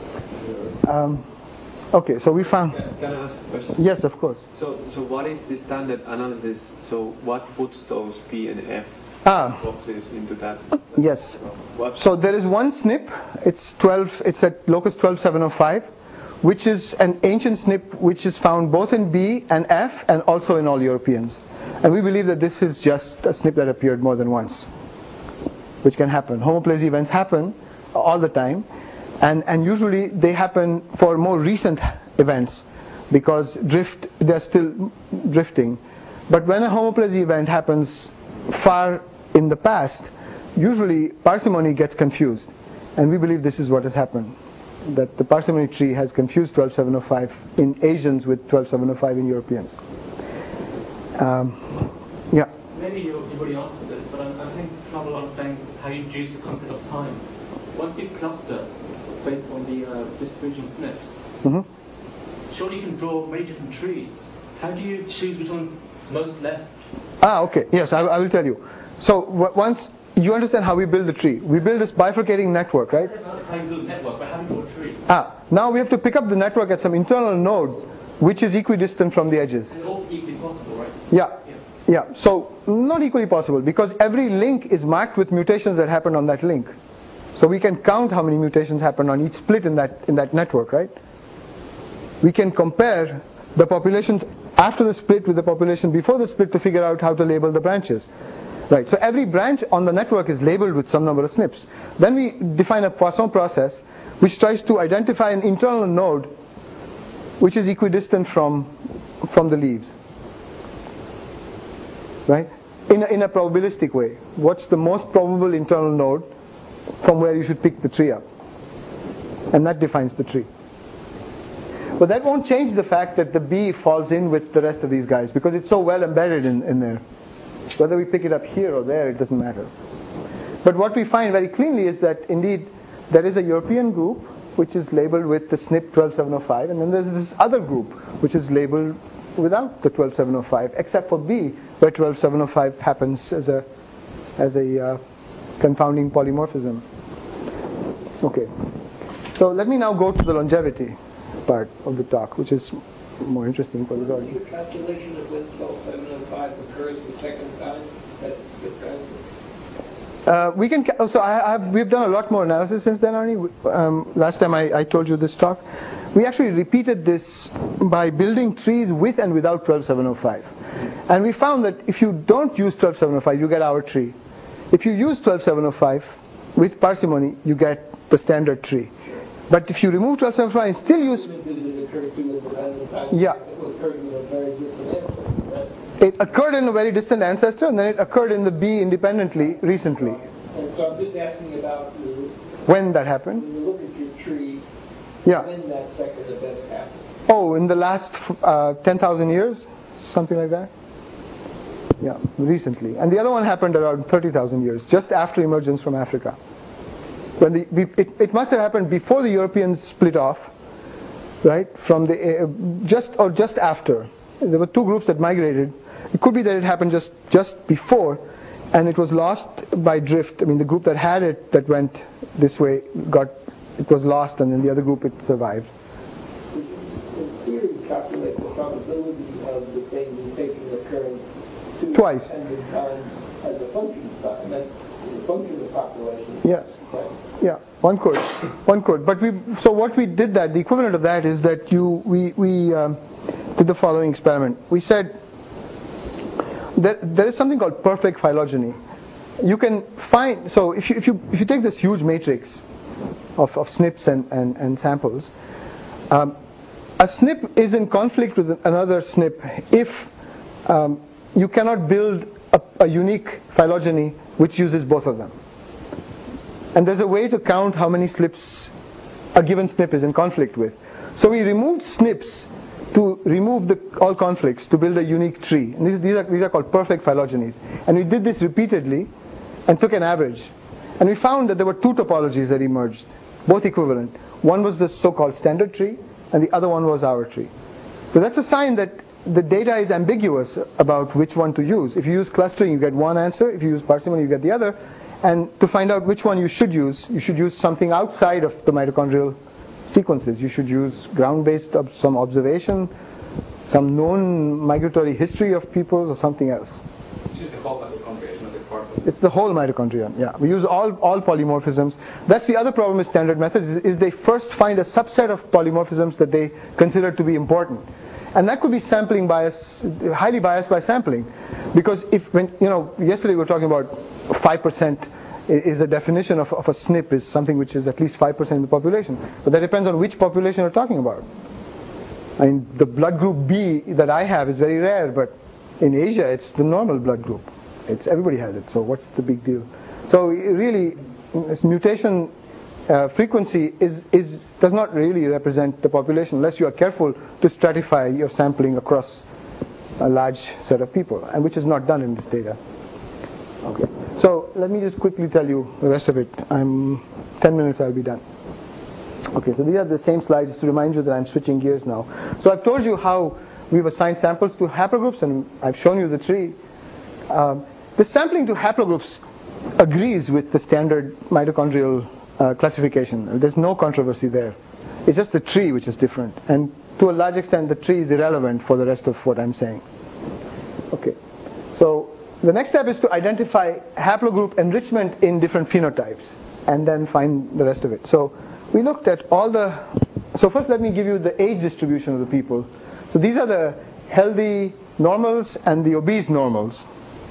Okay, so we found... Can I ask a question? Yes, of course. So what is the standard analysis? So what puts those P and F boxes into that? Yes. So there is one SNP. It's at locus 12705, which is an ancient SNP which is found both in B and F and also in all Europeans. And we believe that this is just a SNP that appeared more than once, which can happen. Homoplazy events happen all the time. And usually they happen for more recent events because they're still drifting. But when a homoplazy event happens far in the past, usually parsimony gets confused. And we believe this is what has happened, that the parsimony tree has confused 12705 in Asians with 12705 in Europeans. Yeah. Maybe you've already answered this, but I'm having trouble understanding how you deduce the concept of time. Once you cluster based on the distribution SNPs, surely you can draw many different trees. How do you choose which one's most left? Okay. Yes, I will tell you. So once you understand how we build the tree, we build this bifurcating network, right? How you build a network, but how do you draw a tree? Now we have to pick up the network at some internal node, which is equidistant from the edges. And all equally possible, right? Yeah. So not equally possible because every link is marked with mutations that happen on that link. So we can count how many mutations happen on each split in that network, right? We can compare the populations after the split with the population before the split to figure out how to label the branches. Right. So every branch on the network is labeled with some number of SNPs. Then we define a Poisson process which tries to identify an internal node which is equidistant from the leaves. Right? In a probabilistic way. What's the most probable internal node from where you should pick the tree up? And that defines the tree. But that won't change the fact that the B falls in with the rest of these guys because it's so well embedded in there. Whether we pick it up here or there, it doesn't matter. But what we find very cleanly is that indeed there is a European group which is labeled with the SNP 12705, and then there's this other group which is labeled without the 12705, except for B, where 12705 happens as a confounding polymorphism. Okay, so let me now go to the longevity part of the talk, which is more interesting for the audience. Your calculation of when 12705 occurs the second time, that's the transit. We've done a lot more analysis since then, Arnie. Last time I told you this talk. We actually repeated this by building trees with and without 12705. And we found that if you don't use 12705, you get our tree. If you use 12705 with parsimony, you get the standard tree. But if you remove 12705 and still use... Yeah. It occurred in a very distant ancestor, and then it occurred in the B independently recently. And so I'm just asking about when that happened. When you look at your tree, yeah. When that second event happened. Oh, in the last 10,000 years, something like that. Yeah, recently. And the other one happened around 30,000 years, just after emergence from Africa. When it must have happened before the Europeans split off, right? From the just after. There were two groups that migrated. It could be that it happened just before, and it was lost by drift. I mean, the group that had it, that went this way, it was lost, and then the other group, it survived. In theory, calculate the probability of the same mutation occurring twice times as a function of time. That's a function of population. Yes. Right? Yeah, one could. But so what we did the equivalent of that is that we did the following experiment. We said that there is something called perfect phylogeny. You can find, so if you take this huge matrix of SNPs and samples, a SNP is in conflict with another SNP if you cannot build a unique phylogeny which uses both of them. And there's a way to count how many SNPs a given SNP is in conflict with. So we removed SNPs to remove all conflicts to build a unique tree. And these are called perfect phylogenies. And we did this repeatedly and took an average. And we found that there were two topologies that emerged, both equivalent. One was the so-called standard tree, and the other one was our tree. So that's a sign that the data is ambiguous about which one to use. If you use clustering, you get one answer. If you use parsimony, you get the other. And to find out which one you should use something outside of the mitochondrial sequences. You should use ground-based some observation, some known migratory history of people, or something else. It's just the whole mitochondria, not the part of it. It's the whole mitochondria, yeah. We use all polymorphisms. That's the other problem with standard methods, is they first find a subset of polymorphisms that they consider to be important. And that could be sampling bias, highly biased by sampling. Because yesterday we were talking about 5% is a definition of a SNP, is something which is at least 5% of the population. But that depends on which population you're talking about. I mean, the blood group B that I have is very rare, but in Asia it's the normal blood group. Everybody has it, so what's the big deal? So really, this mutation frequency does not really represent the population unless you are careful to stratify your sampling across a large set of people, and which is not done in this data. Okay, so let me just quickly tell you the rest of it. 10 minutes I'll be done. Okay, so these are the same slides just to remind you that I'm switching gears now. So I've told you how we've assigned samples to haplogroups, and I've shown you the tree. The sampling to haplogroups agrees with the standard mitochondrial classification. There's no controversy there. It's just the tree which is different. And to a large extent, the tree is irrelevant for the rest of what I'm saying. Okay, so the next step is to identify haplogroup enrichment in different phenotypes and then find the rest of it. So we looked at so first let me give you the age distribution of the people. So these are the healthy normals and the obese normals.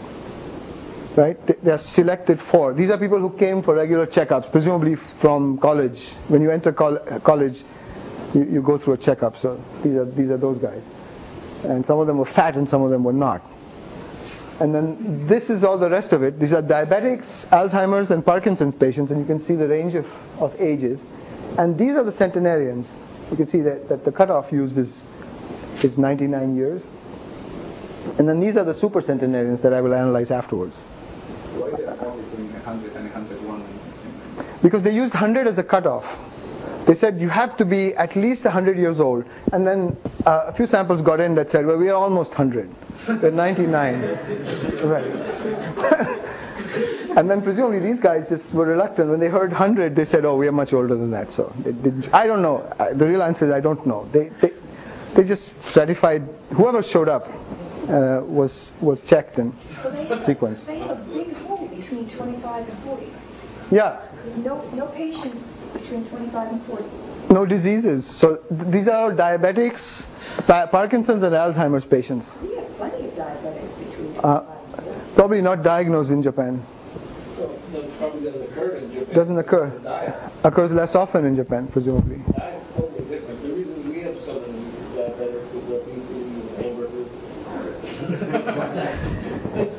Right? They are selected for. These are people who came for regular checkups, presumably from college. When you enter college, you go through a checkup. So these are those guys. And some of them were fat and some of them were not. And then this is all the rest of it. These are diabetics, Alzheimer's, and Parkinson's patients, and you can see the range of ages. And these are the centenarians. You can see that the cutoff used is 99 years. And then these are the super centenarians that I will analyze afterwards. Why the gap between 100 and 101? Because they used 100 as a cutoff. They said you have to be at least 100 years old. And then a few samples got in that said, well, we are almost 100. We're 99. Right. And then presumably these guys just were reluctant. When they heard 100, they said, oh, we are much older than that. So I don't know. The real answer is I don't know. They just stratified. Whoever showed up was checked and sequenced. They have a big hole between 25 and 40. Yeah. No patients between 25 and 40. No diseases. So these are all diabetics, Parkinson's and Alzheimer's patients. We have plenty of diabetics between 25 and 40. Probably not diagnosed in Japan. So that probably doesn't occur in Japan. Doesn't occur. Occurs less often in Japan, presumably. Diet's totally different. The reason we have so many diabetics is obesity and hamburgers.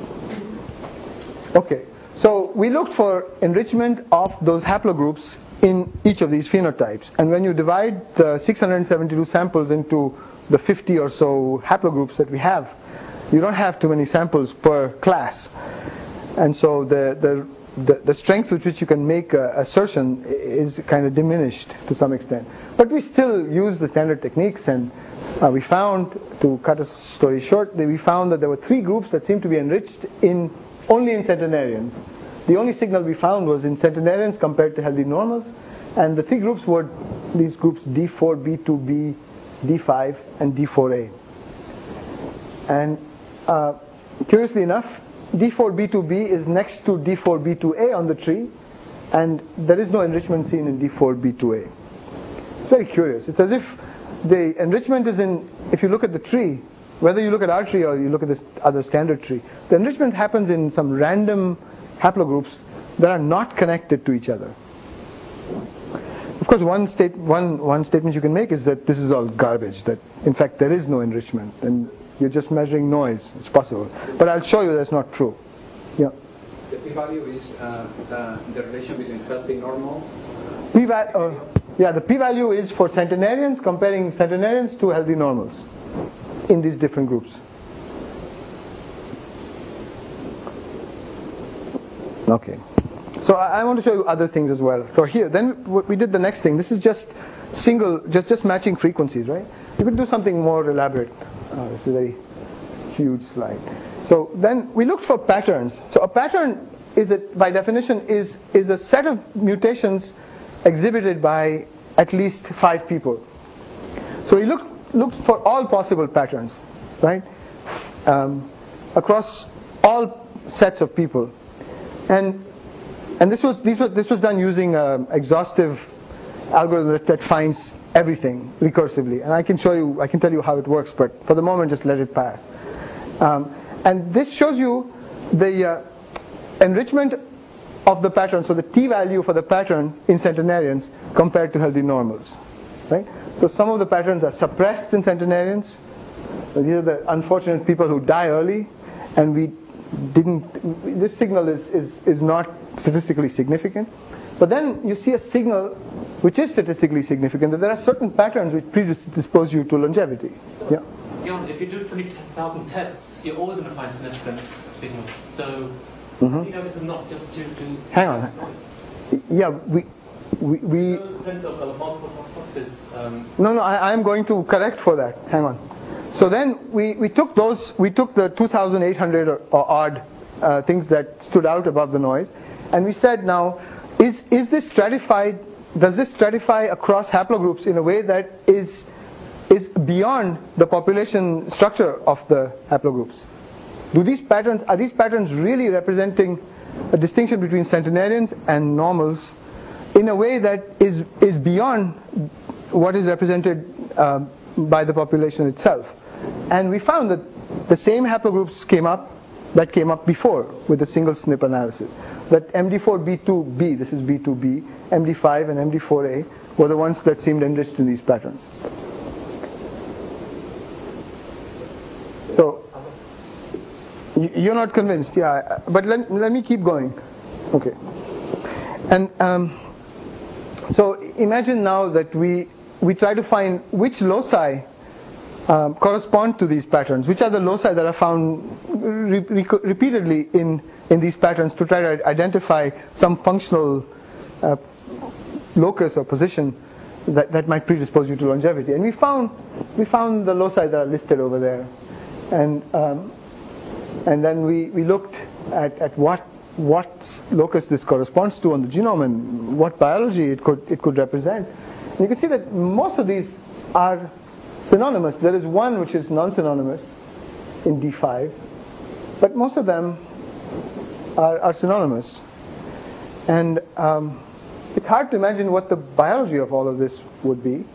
Okay. So we looked for enrichment of those haplogroups in each of these phenotypes. And when you divide the 672 samples into the 50 or so haplogroups that we have, you don't have too many samples per class. And so the strength with which you can make an assertion is kind of diminished to some extent. But we still use the standard techniques, and we found, to cut a story short, we found that there were 3 groups that seemed to be enriched only in centenarians. The only signal we found was in centenarians compared to healthy normals, and the 3 groups were these groups D4, B2b, D5, and D4a. And curiously enough, D4B2b is next to D4B2a on the tree, and there is no enrichment seen in D4B2a. It's very curious. It's as if the enrichment is in, if you look at the tree, whether you look at our tree or you look at this other standard tree, the enrichment happens in some random haplogroups that are not connected to each other. Of course, one statement you can make is that this is all garbage, that in fact there is no enrichment, and you're just measuring noise. It's possible. But I'll show you that's not true. Yeah. The p-value is the relation between healthy normal. The p-value is for centenarians, comparing centenarians to healthy normals in these different groups. Okay. So I want to show you other things as well. So here, then we did the next thing. This is just just matching frequencies, right? You could do something more elaborate. This is a very huge slide. So then we looked for patterns. So a pattern by definition is a set of mutations exhibited by at least 5 people. So we looked for all possible patterns, right? Across all sets of people. And this was done using an exhaustive algorithm that finds everything recursively. And I can tell you how it works, but for the moment just let it pass. And this shows you the enrichment of the pattern, so the t-value for the pattern in centenarians compared to healthy normals. Right? So some of the patterns are suppressed in centenarians. So these are the unfortunate people who die early, and this signal is not statistically significant. But then you see a signal which is statistically significant, that there are certain patterns which predispose you to longevity. Yeah. Jan, if you do 20,000 tests, you're always going to find significant signals. So you know this is not just due to hang on. Yeah, we no sense of multiple hypotheses. No, I'm going to correct for that. Hang on. So then we took the 2,800 or odd things that stood out above the noise, and we said, now, is this stratified? Does this stratify across haplogroups in a way that is beyond the population structure of the haplogroups? Are these patterns really representing a distinction between centenarians and normals in a way that is beyond what is represented by the population itself? And we found that the same haplogroups came up before with a single SNP analysis. That MD4B2B, this is B2B, MD5 and MD4A were the ones that seemed enriched in these patterns. So you're not convinced, yeah? But let me keep going. Okay. And so imagine now that we we try to find which loci correspond to these patterns, which are the loci that are found repeatedly in these patterns, to try to identify some functional locus or position that might predispose you to longevity. And we found the loci that are listed over there, and then we looked at what locus this corresponds to on the genome and what biology it could represent. And you can see that most of these are synonymous. There is one which is non-synonymous in D5, but most of them are synonymous. And it's hard to imagine what the biology of all of this would be.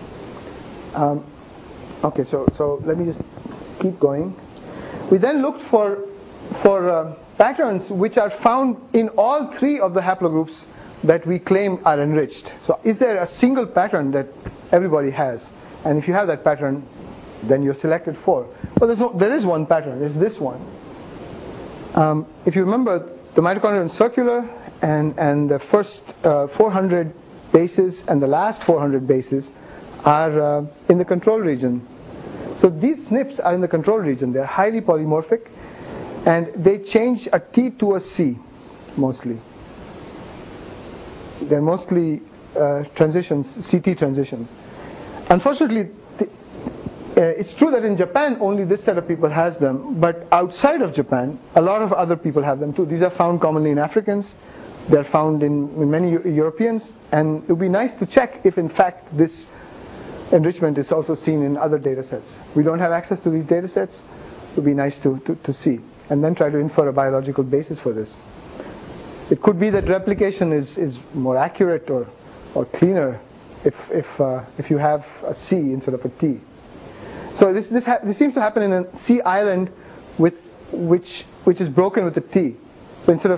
Okay, so let me just keep going. We then looked for patterns which are found in all three of the haplogroups that we claim are enriched. So is there a single pattern that everybody has? And if you have that pattern, then you're selected for. Well, there is one pattern. It's this one. If you remember, the mitochondria is circular, and the first 400 bases and the last 400 bases are in the control region. So these SNPs are in the control region. They're highly polymorphic, and they change a T to a C mostly. They're mostly transitions, CT transitions. Unfortunately, it's true that in Japan only this set of people has them, but outside of Japan, a lot of other people have them too. These are found commonly in Africans. They're found in many Europeans, and it would be nice to check if in fact this enrichment is also seen in other data sets. We don't have access to these data sets. It would be nice to see, and then try to infer a biological basis for this. It could be that replication is more accurate or cleaner if you have a C instead of a T. So this seems to happen in a C island which is broken with a T. So instead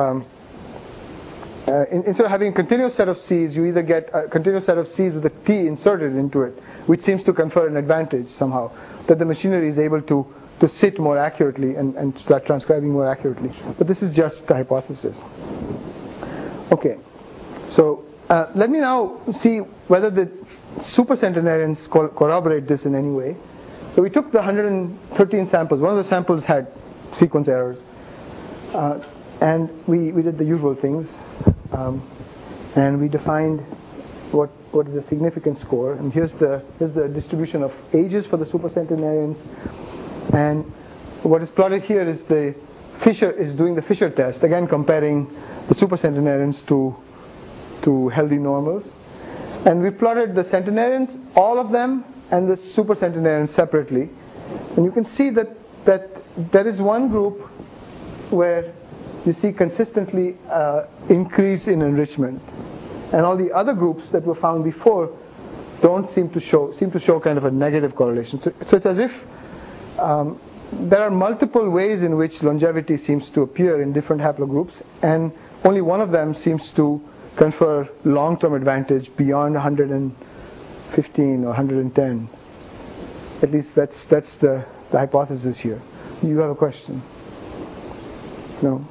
of having a continuous set of C's, you either get a continuous set of C's with a T inserted into it, which seems to confer an advantage somehow, that the machinery is able to sit more accurately and start transcribing more accurately. But this is just the hypothesis. Okay, so let me now see whether the supercentenarians corroborate this in any way. So we took the 113 samples. One of the samples had sequence errors, and we did the usual things, and we defined what is the significance score. And here's the distribution of ages for the supercentenarians. And what is plotted here is doing the Fisher test, again comparing the supercentenarians to healthy normals. And we plotted the centenarians, all of them, and the supercentenarians separately. And you can see that there is one group where you see consistently increase in enrichment, and all the other groups that were found before seem to show kind of a negative correlation. So it's as if there are multiple ways in which longevity seems to appear in different haplogroups, and only one of them seems to confer long-term advantage beyond 115 or 110. At least that's the hypothesis here. You have a question? No?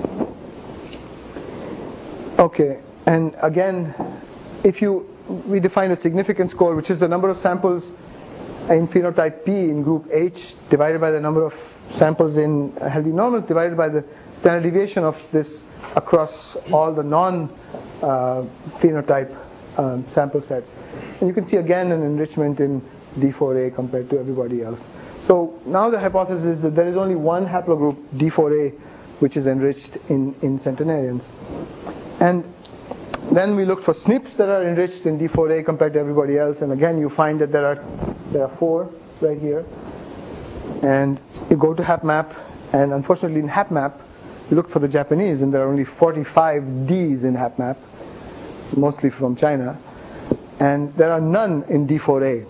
Okay, and again, we define a significance score, which is the number of samples in phenotype P in group H divided by the number of samples in healthy normals divided by the standard deviation of this across all the non-phenotype sample sets. And you can see again an enrichment in D4A compared to everybody else. So now the hypothesis is that there is only one haplogroup, D4A, which is enriched in centenarians. And then we looked for SNPs that are enriched in D4A compared to everybody else, and again you find that there are 4 right here. And you go to HapMap, and unfortunately in HapMap you look for the Japanese, and there are only 45 Ds in HapMap, mostly from China, and there are none in D4A.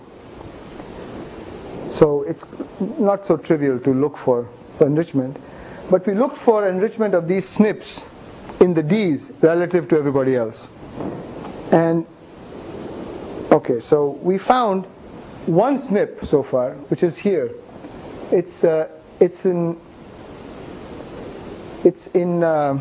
So it's not so trivial to look for enrichment. But we looked for enrichment of these SNPs in the Ds relative to everybody else. And okay, so we found one SNP so far, which is here. It's in a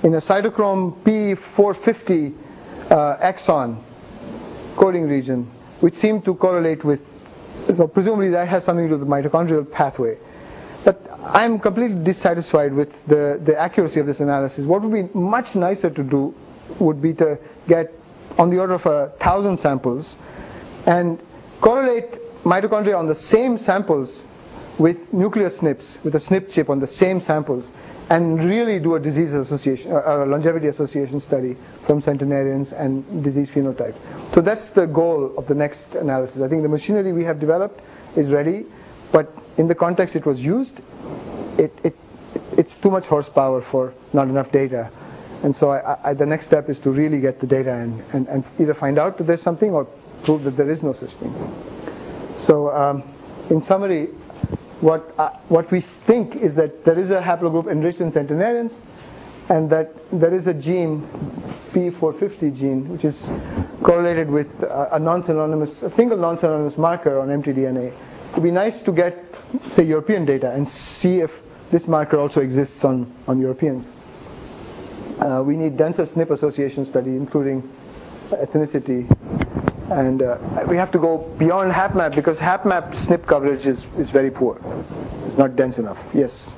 cytochrome P450 exon coding region, which seem to correlate with, so presumably that has something to do with the mitochondrial pathway. But I'm completely dissatisfied with the accuracy of this analysis. What would be much nicer to do would be to get on the order of 1,000 samples and correlate mitochondria on the same samples with nuclear SNPs, with a SNP chip on the same samples, and really do a disease association, or a longevity association study from centenarians and disease phenotype. So that's the goal of the next analysis. I think the machinery we have developed is ready, but in the context it was used, it's too much horsepower for not enough data. And so the next step is to really get the data and either find out that there's something or prove that there is no such thing. So in summary, what we think is that there is a haplogroup enriched in centenarians, and that there is a gene, P450 gene, which is correlated with a single non-synonymous marker on mtDNA. It would be nice to get, say, European data and see if this marker also exists on Europeans. We need denser SNP association study, including ethnicity. And we have to go beyond HapMap, because HapMap SNP coverage is very poor. It's not dense enough. Yes?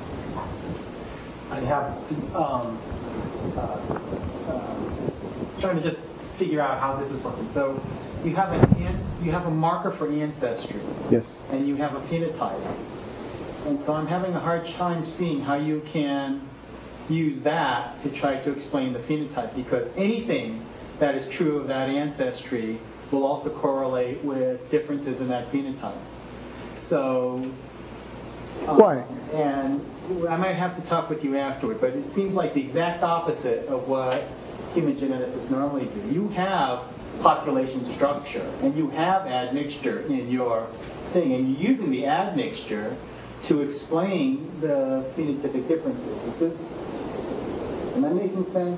I have trying to just figure out how this is working. So you have a marker for ancestry. Yes. And you have a phenotype. And so I'm having a hard time seeing how you can use that to try to explain the phenotype, because anything that is true of that ancestry will also correlate with differences in that phenotype. So, why? And I might have to talk with you afterward, but it seems like the exact opposite of what human geneticists normally do. You have population structure, and you have admixture in your thing, and you're using the admixture to explain the phenotypic differences. Am I making sense?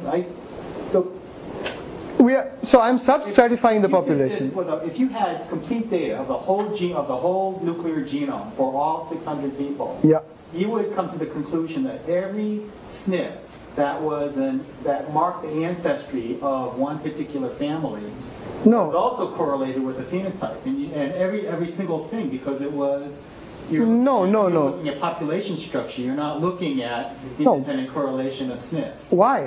So I'm substratifying the population. If you had complete data of the whole nuclear genome for all 600 people, you would come to the conclusion that every SNP that marked the ancestry of one particular family was also correlated with the phenotype, and every single thing, because it was. You're looking at population structure. You're not looking at independent correlation of SNPs. Why?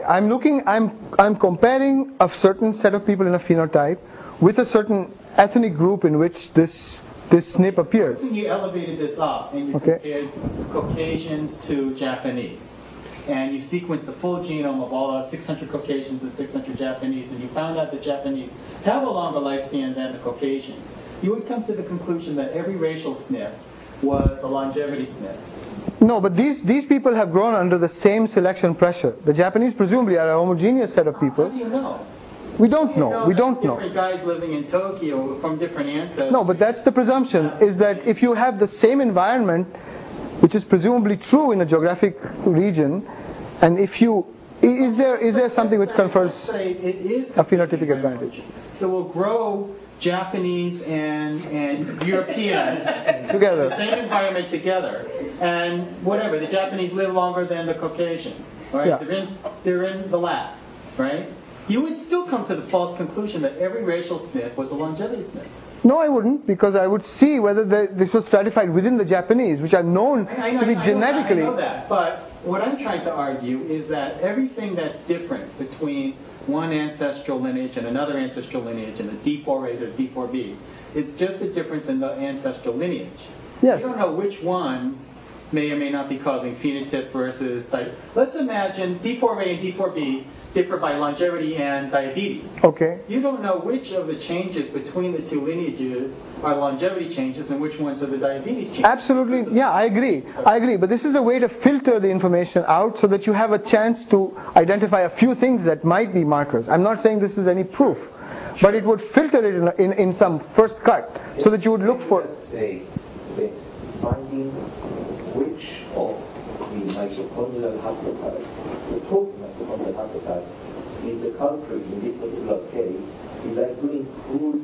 I'm comparing a certain set of people in a phenotype with a certain ethnic group in which this SNP appears. You elevated this up and you compared Caucasians to Japanese. And you sequenced the full genome of all 600 Caucasians and 600 Japanese, and you found out the Japanese have a longer lifespan than the Caucasians. You would come to the conclusion that every racial SNP was a longevity SNP. No, but these people have grown under the same selection pressure. The Japanese presumably are a homogeneous set of people. How do you know? We don't know. We don't know. Different guys living in Tokyo from different ancestors. No, but that's the presumption, is that if you have the same environment, which is presumably true in a geographic region, and if you is there something which confers a phenotypic advantage? So we'll grow Japanese and European together, the same environment together, and whatever, the Japanese live longer than the Caucasians, right? Yeah. They're in the lab, right? You would still come to the false conclusion that every racial SNP was a longevity SNP. No, I wouldn't, because I would see whether this was stratified within the Japanese, which are known to be genetically. I know that, but what I'm trying to argue is that everything that's different between one ancestral lineage and another ancestral lineage, and the D4A to D4B, is just a difference in the ancestral lineage. Yes. You don't know which ones may or may not be causing phenotype versus type. Let's imagine D4A and D4B differ by longevity and diabetes. Okay. You don't know which of the changes between the two lineages are longevity changes and which ones are the diabetes changes. Absolutely. Yeah, I agree. But this is a way to filter the information out so that you have a chance to identify a few things that might be markers. I'm not saying this is any proof, but it would filter it in some first cut so that you would look for. Say that finding which of the mitochondrial haplotype, the protein mitochondrial haplotype, is the culprit in this particular case is like doing crude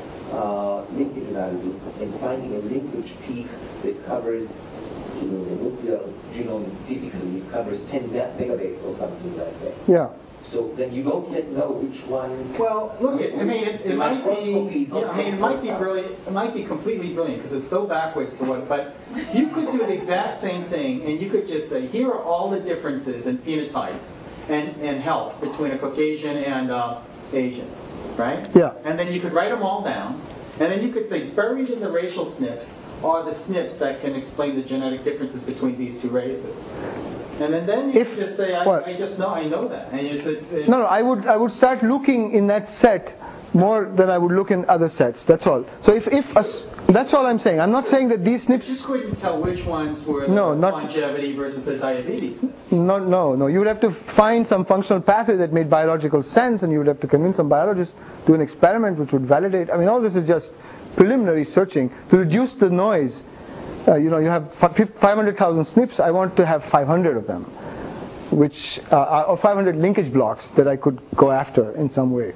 linkage analysis and finding a linkage peak that covers, the nuclear genome typically it covers 10 megabase or something like that. Yeah. So then you don't yet know which one. Well, look, it might be. It might be brilliant. It might be completely brilliant because it's so backwards to what. But you could do the exact same thing, and you could just say, here are all the differences in phenotype and health between a Caucasian and Asian, right? Yeah. And then you could write them all down, and then you could say, buried in the racial SNPs are the SNPs that can explain the genetic differences between these two races. And then you could just say, I know that. And it's No, I would start looking in that set more than I would look in other sets. That's all. So that's all I'm saying. I'm not saying that these SNPs. You couldn't tell which ones were the longevity versus the diabetes SNPs. No. You would have to find some functional pathway that made biological sense, and you would have to convince some biologists to do an experiment which would validate. I mean, all this is just preliminary searching to reduce the noise. You have 500,000 SNPs. I want to have 500 of them, which or 500 linkage blocks that I could go after in some way.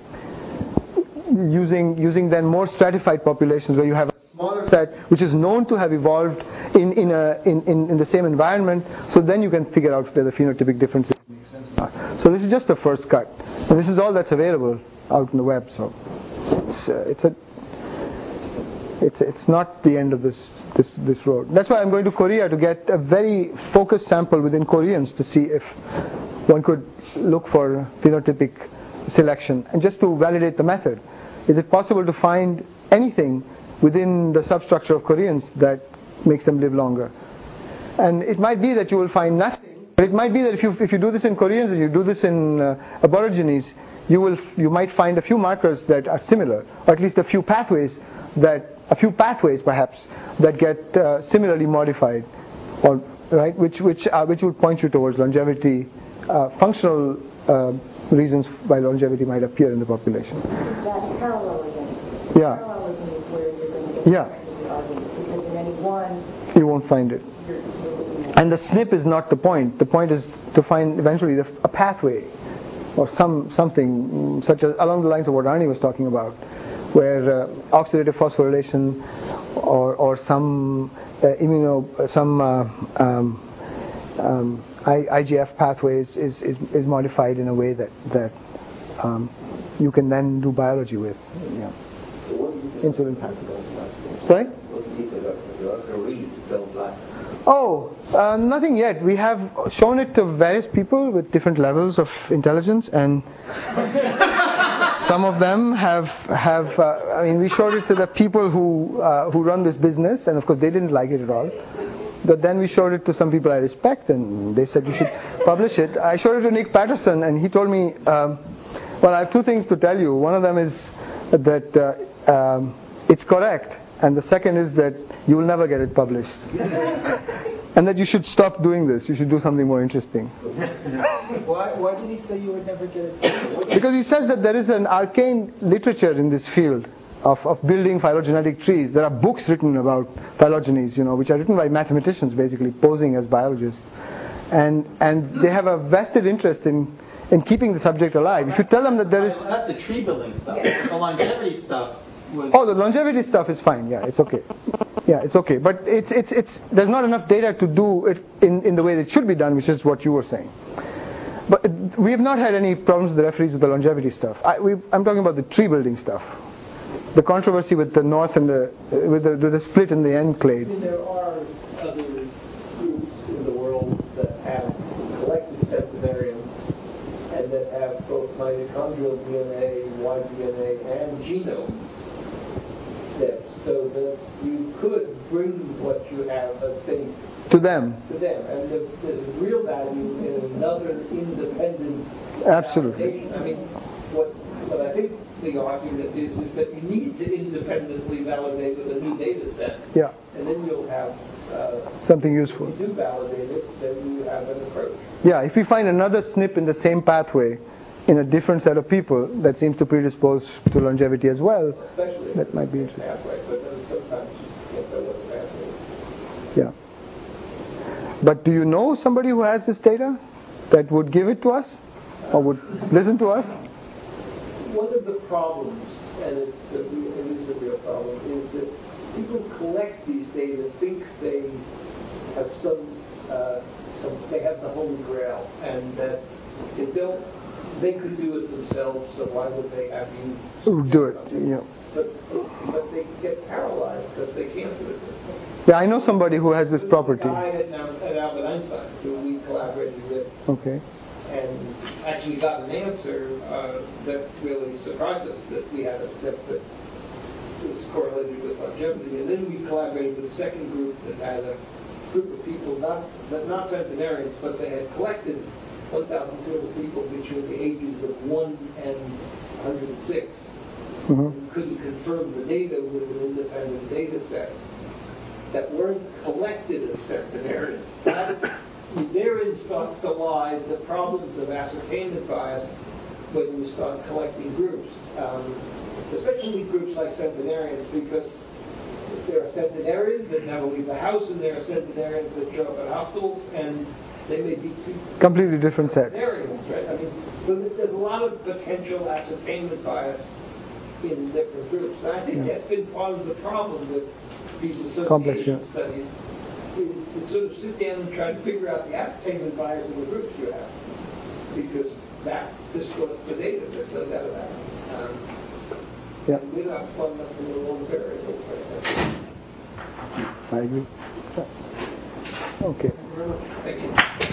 Using then more stratified populations where you have a smaller set which is known to have evolved in the same environment. So then you can figure out where the phenotypic differences make sense or not. So this is just the first cut, and this is all that's available out on the web. So it's not the end of this road. That's why I'm going to Korea to get a very focused sample within Koreans to see if one could look for phenotypic selection and just to validate the method. Is it possible to find anything within the substructure of Koreans that makes them live longer? And it might be that you will find nothing, but it might be that if you do this in Koreans and you do this in Aborigines, you might find a few markers that are similar, or at least a few pathways perhaps that get similarly modified, or right, which would point you towards longevity, functional reasons why longevity might appear in the population. That parallelism. Yeah. Parallelism is where you're going to get the argument, because in any one you won't find it. And the SNP is not the point. The point is to find eventually a pathway, or something such as along the lines of what Arnie was talking about, where oxidative phosphorylation or some IGF pathways is modified in a way that you can then do biology with. Yeah. Insulin pathway. Sorry? Oh, nothing yet. We have shown it to various people with different levels of intelligence, and some of them have. We showed it to the people who run this business, and of course they didn't like it at all. But then we showed it to some people I respect, and they said you should publish it. I showed it to Nick Patterson, and he told me, well, I have two things to tell you. One of them is that it's correct, and the second is that you will never get it published. And that you should stop doing this. You should do something more interesting. Why did he say you would never get it published? Because he says that there is an arcane literature in this field of building phylogenetic trees. There are books written about phylogenies, which are written by mathematicians, basically posing as biologists, and they have a vested interest in keeping the subject alive. If you tell them that there is... That's the tree building stuff. The longevity stuff was... Oh, the longevity stuff is fine. Yeah, it's okay. Yeah, it's okay. But it's there's not enough data to do it in the way that it should be done, which is what you were saying. But we have not had any problems with the referees with the longevity stuff. I'm talking about the tree building stuff. The controversy with the north and with the split in the end clade. There are other groups in the world that have collected centenarians and that have both mitochondrial DNA, Y-DNA, and genome steps, so that you could bring what you have, I think, to them. And there's real value in another independent Absolutely. validation. I mean, what I think the argument is that you need to independently validate with a new data set. Yeah. And then you'll have something useful. If you do validate it, then you have an approach. Yeah, if we find another SNP in the same pathway in a different set of people that seems to predispose to longevity as well, especially that might be interesting. Pathway, but sometimes you can't know what the pathway is. Yeah. But do you know somebody who has this data that would give it to us or would listen to us? One of the problems, and it is a real problem, is that people collect these data, think they have they have the Holy Grail, and that they don't they could do it themselves, so why would they have you Do it, yeah. But they get paralyzed because they can't do it themselves. Yeah, I know somebody who has this property. I at Albert Einstein, who we collaborated with, Okay. and actually got an answer that really surprised us, that we had a step that was correlated with longevity. And then we collaborated with a second group that had a group of people, not centenarians, but they had collected 1,200 people between the ages of 1 and 106. Mm-hmm. Couldn't confirm the data with an independent data set that weren't collected as centenarians. Therein starts to lie the problems of ascertainment bias when you start collecting groups, especially groups like centenarians, because there are centenarians that never leave the house, and there are centenarians that show up at hospitals, and they may be completely different sets. Right? I mean, so there's a lot of potential ascertainment bias in different groups. And I think that's been part of the problem with these association studies. You sort of sit down and try to figure out the ascertainment bias of the groups you have, because that distorts the data. There's no doubt about it. We're not smart enough to know one variable. I agree. Okay. Thank you.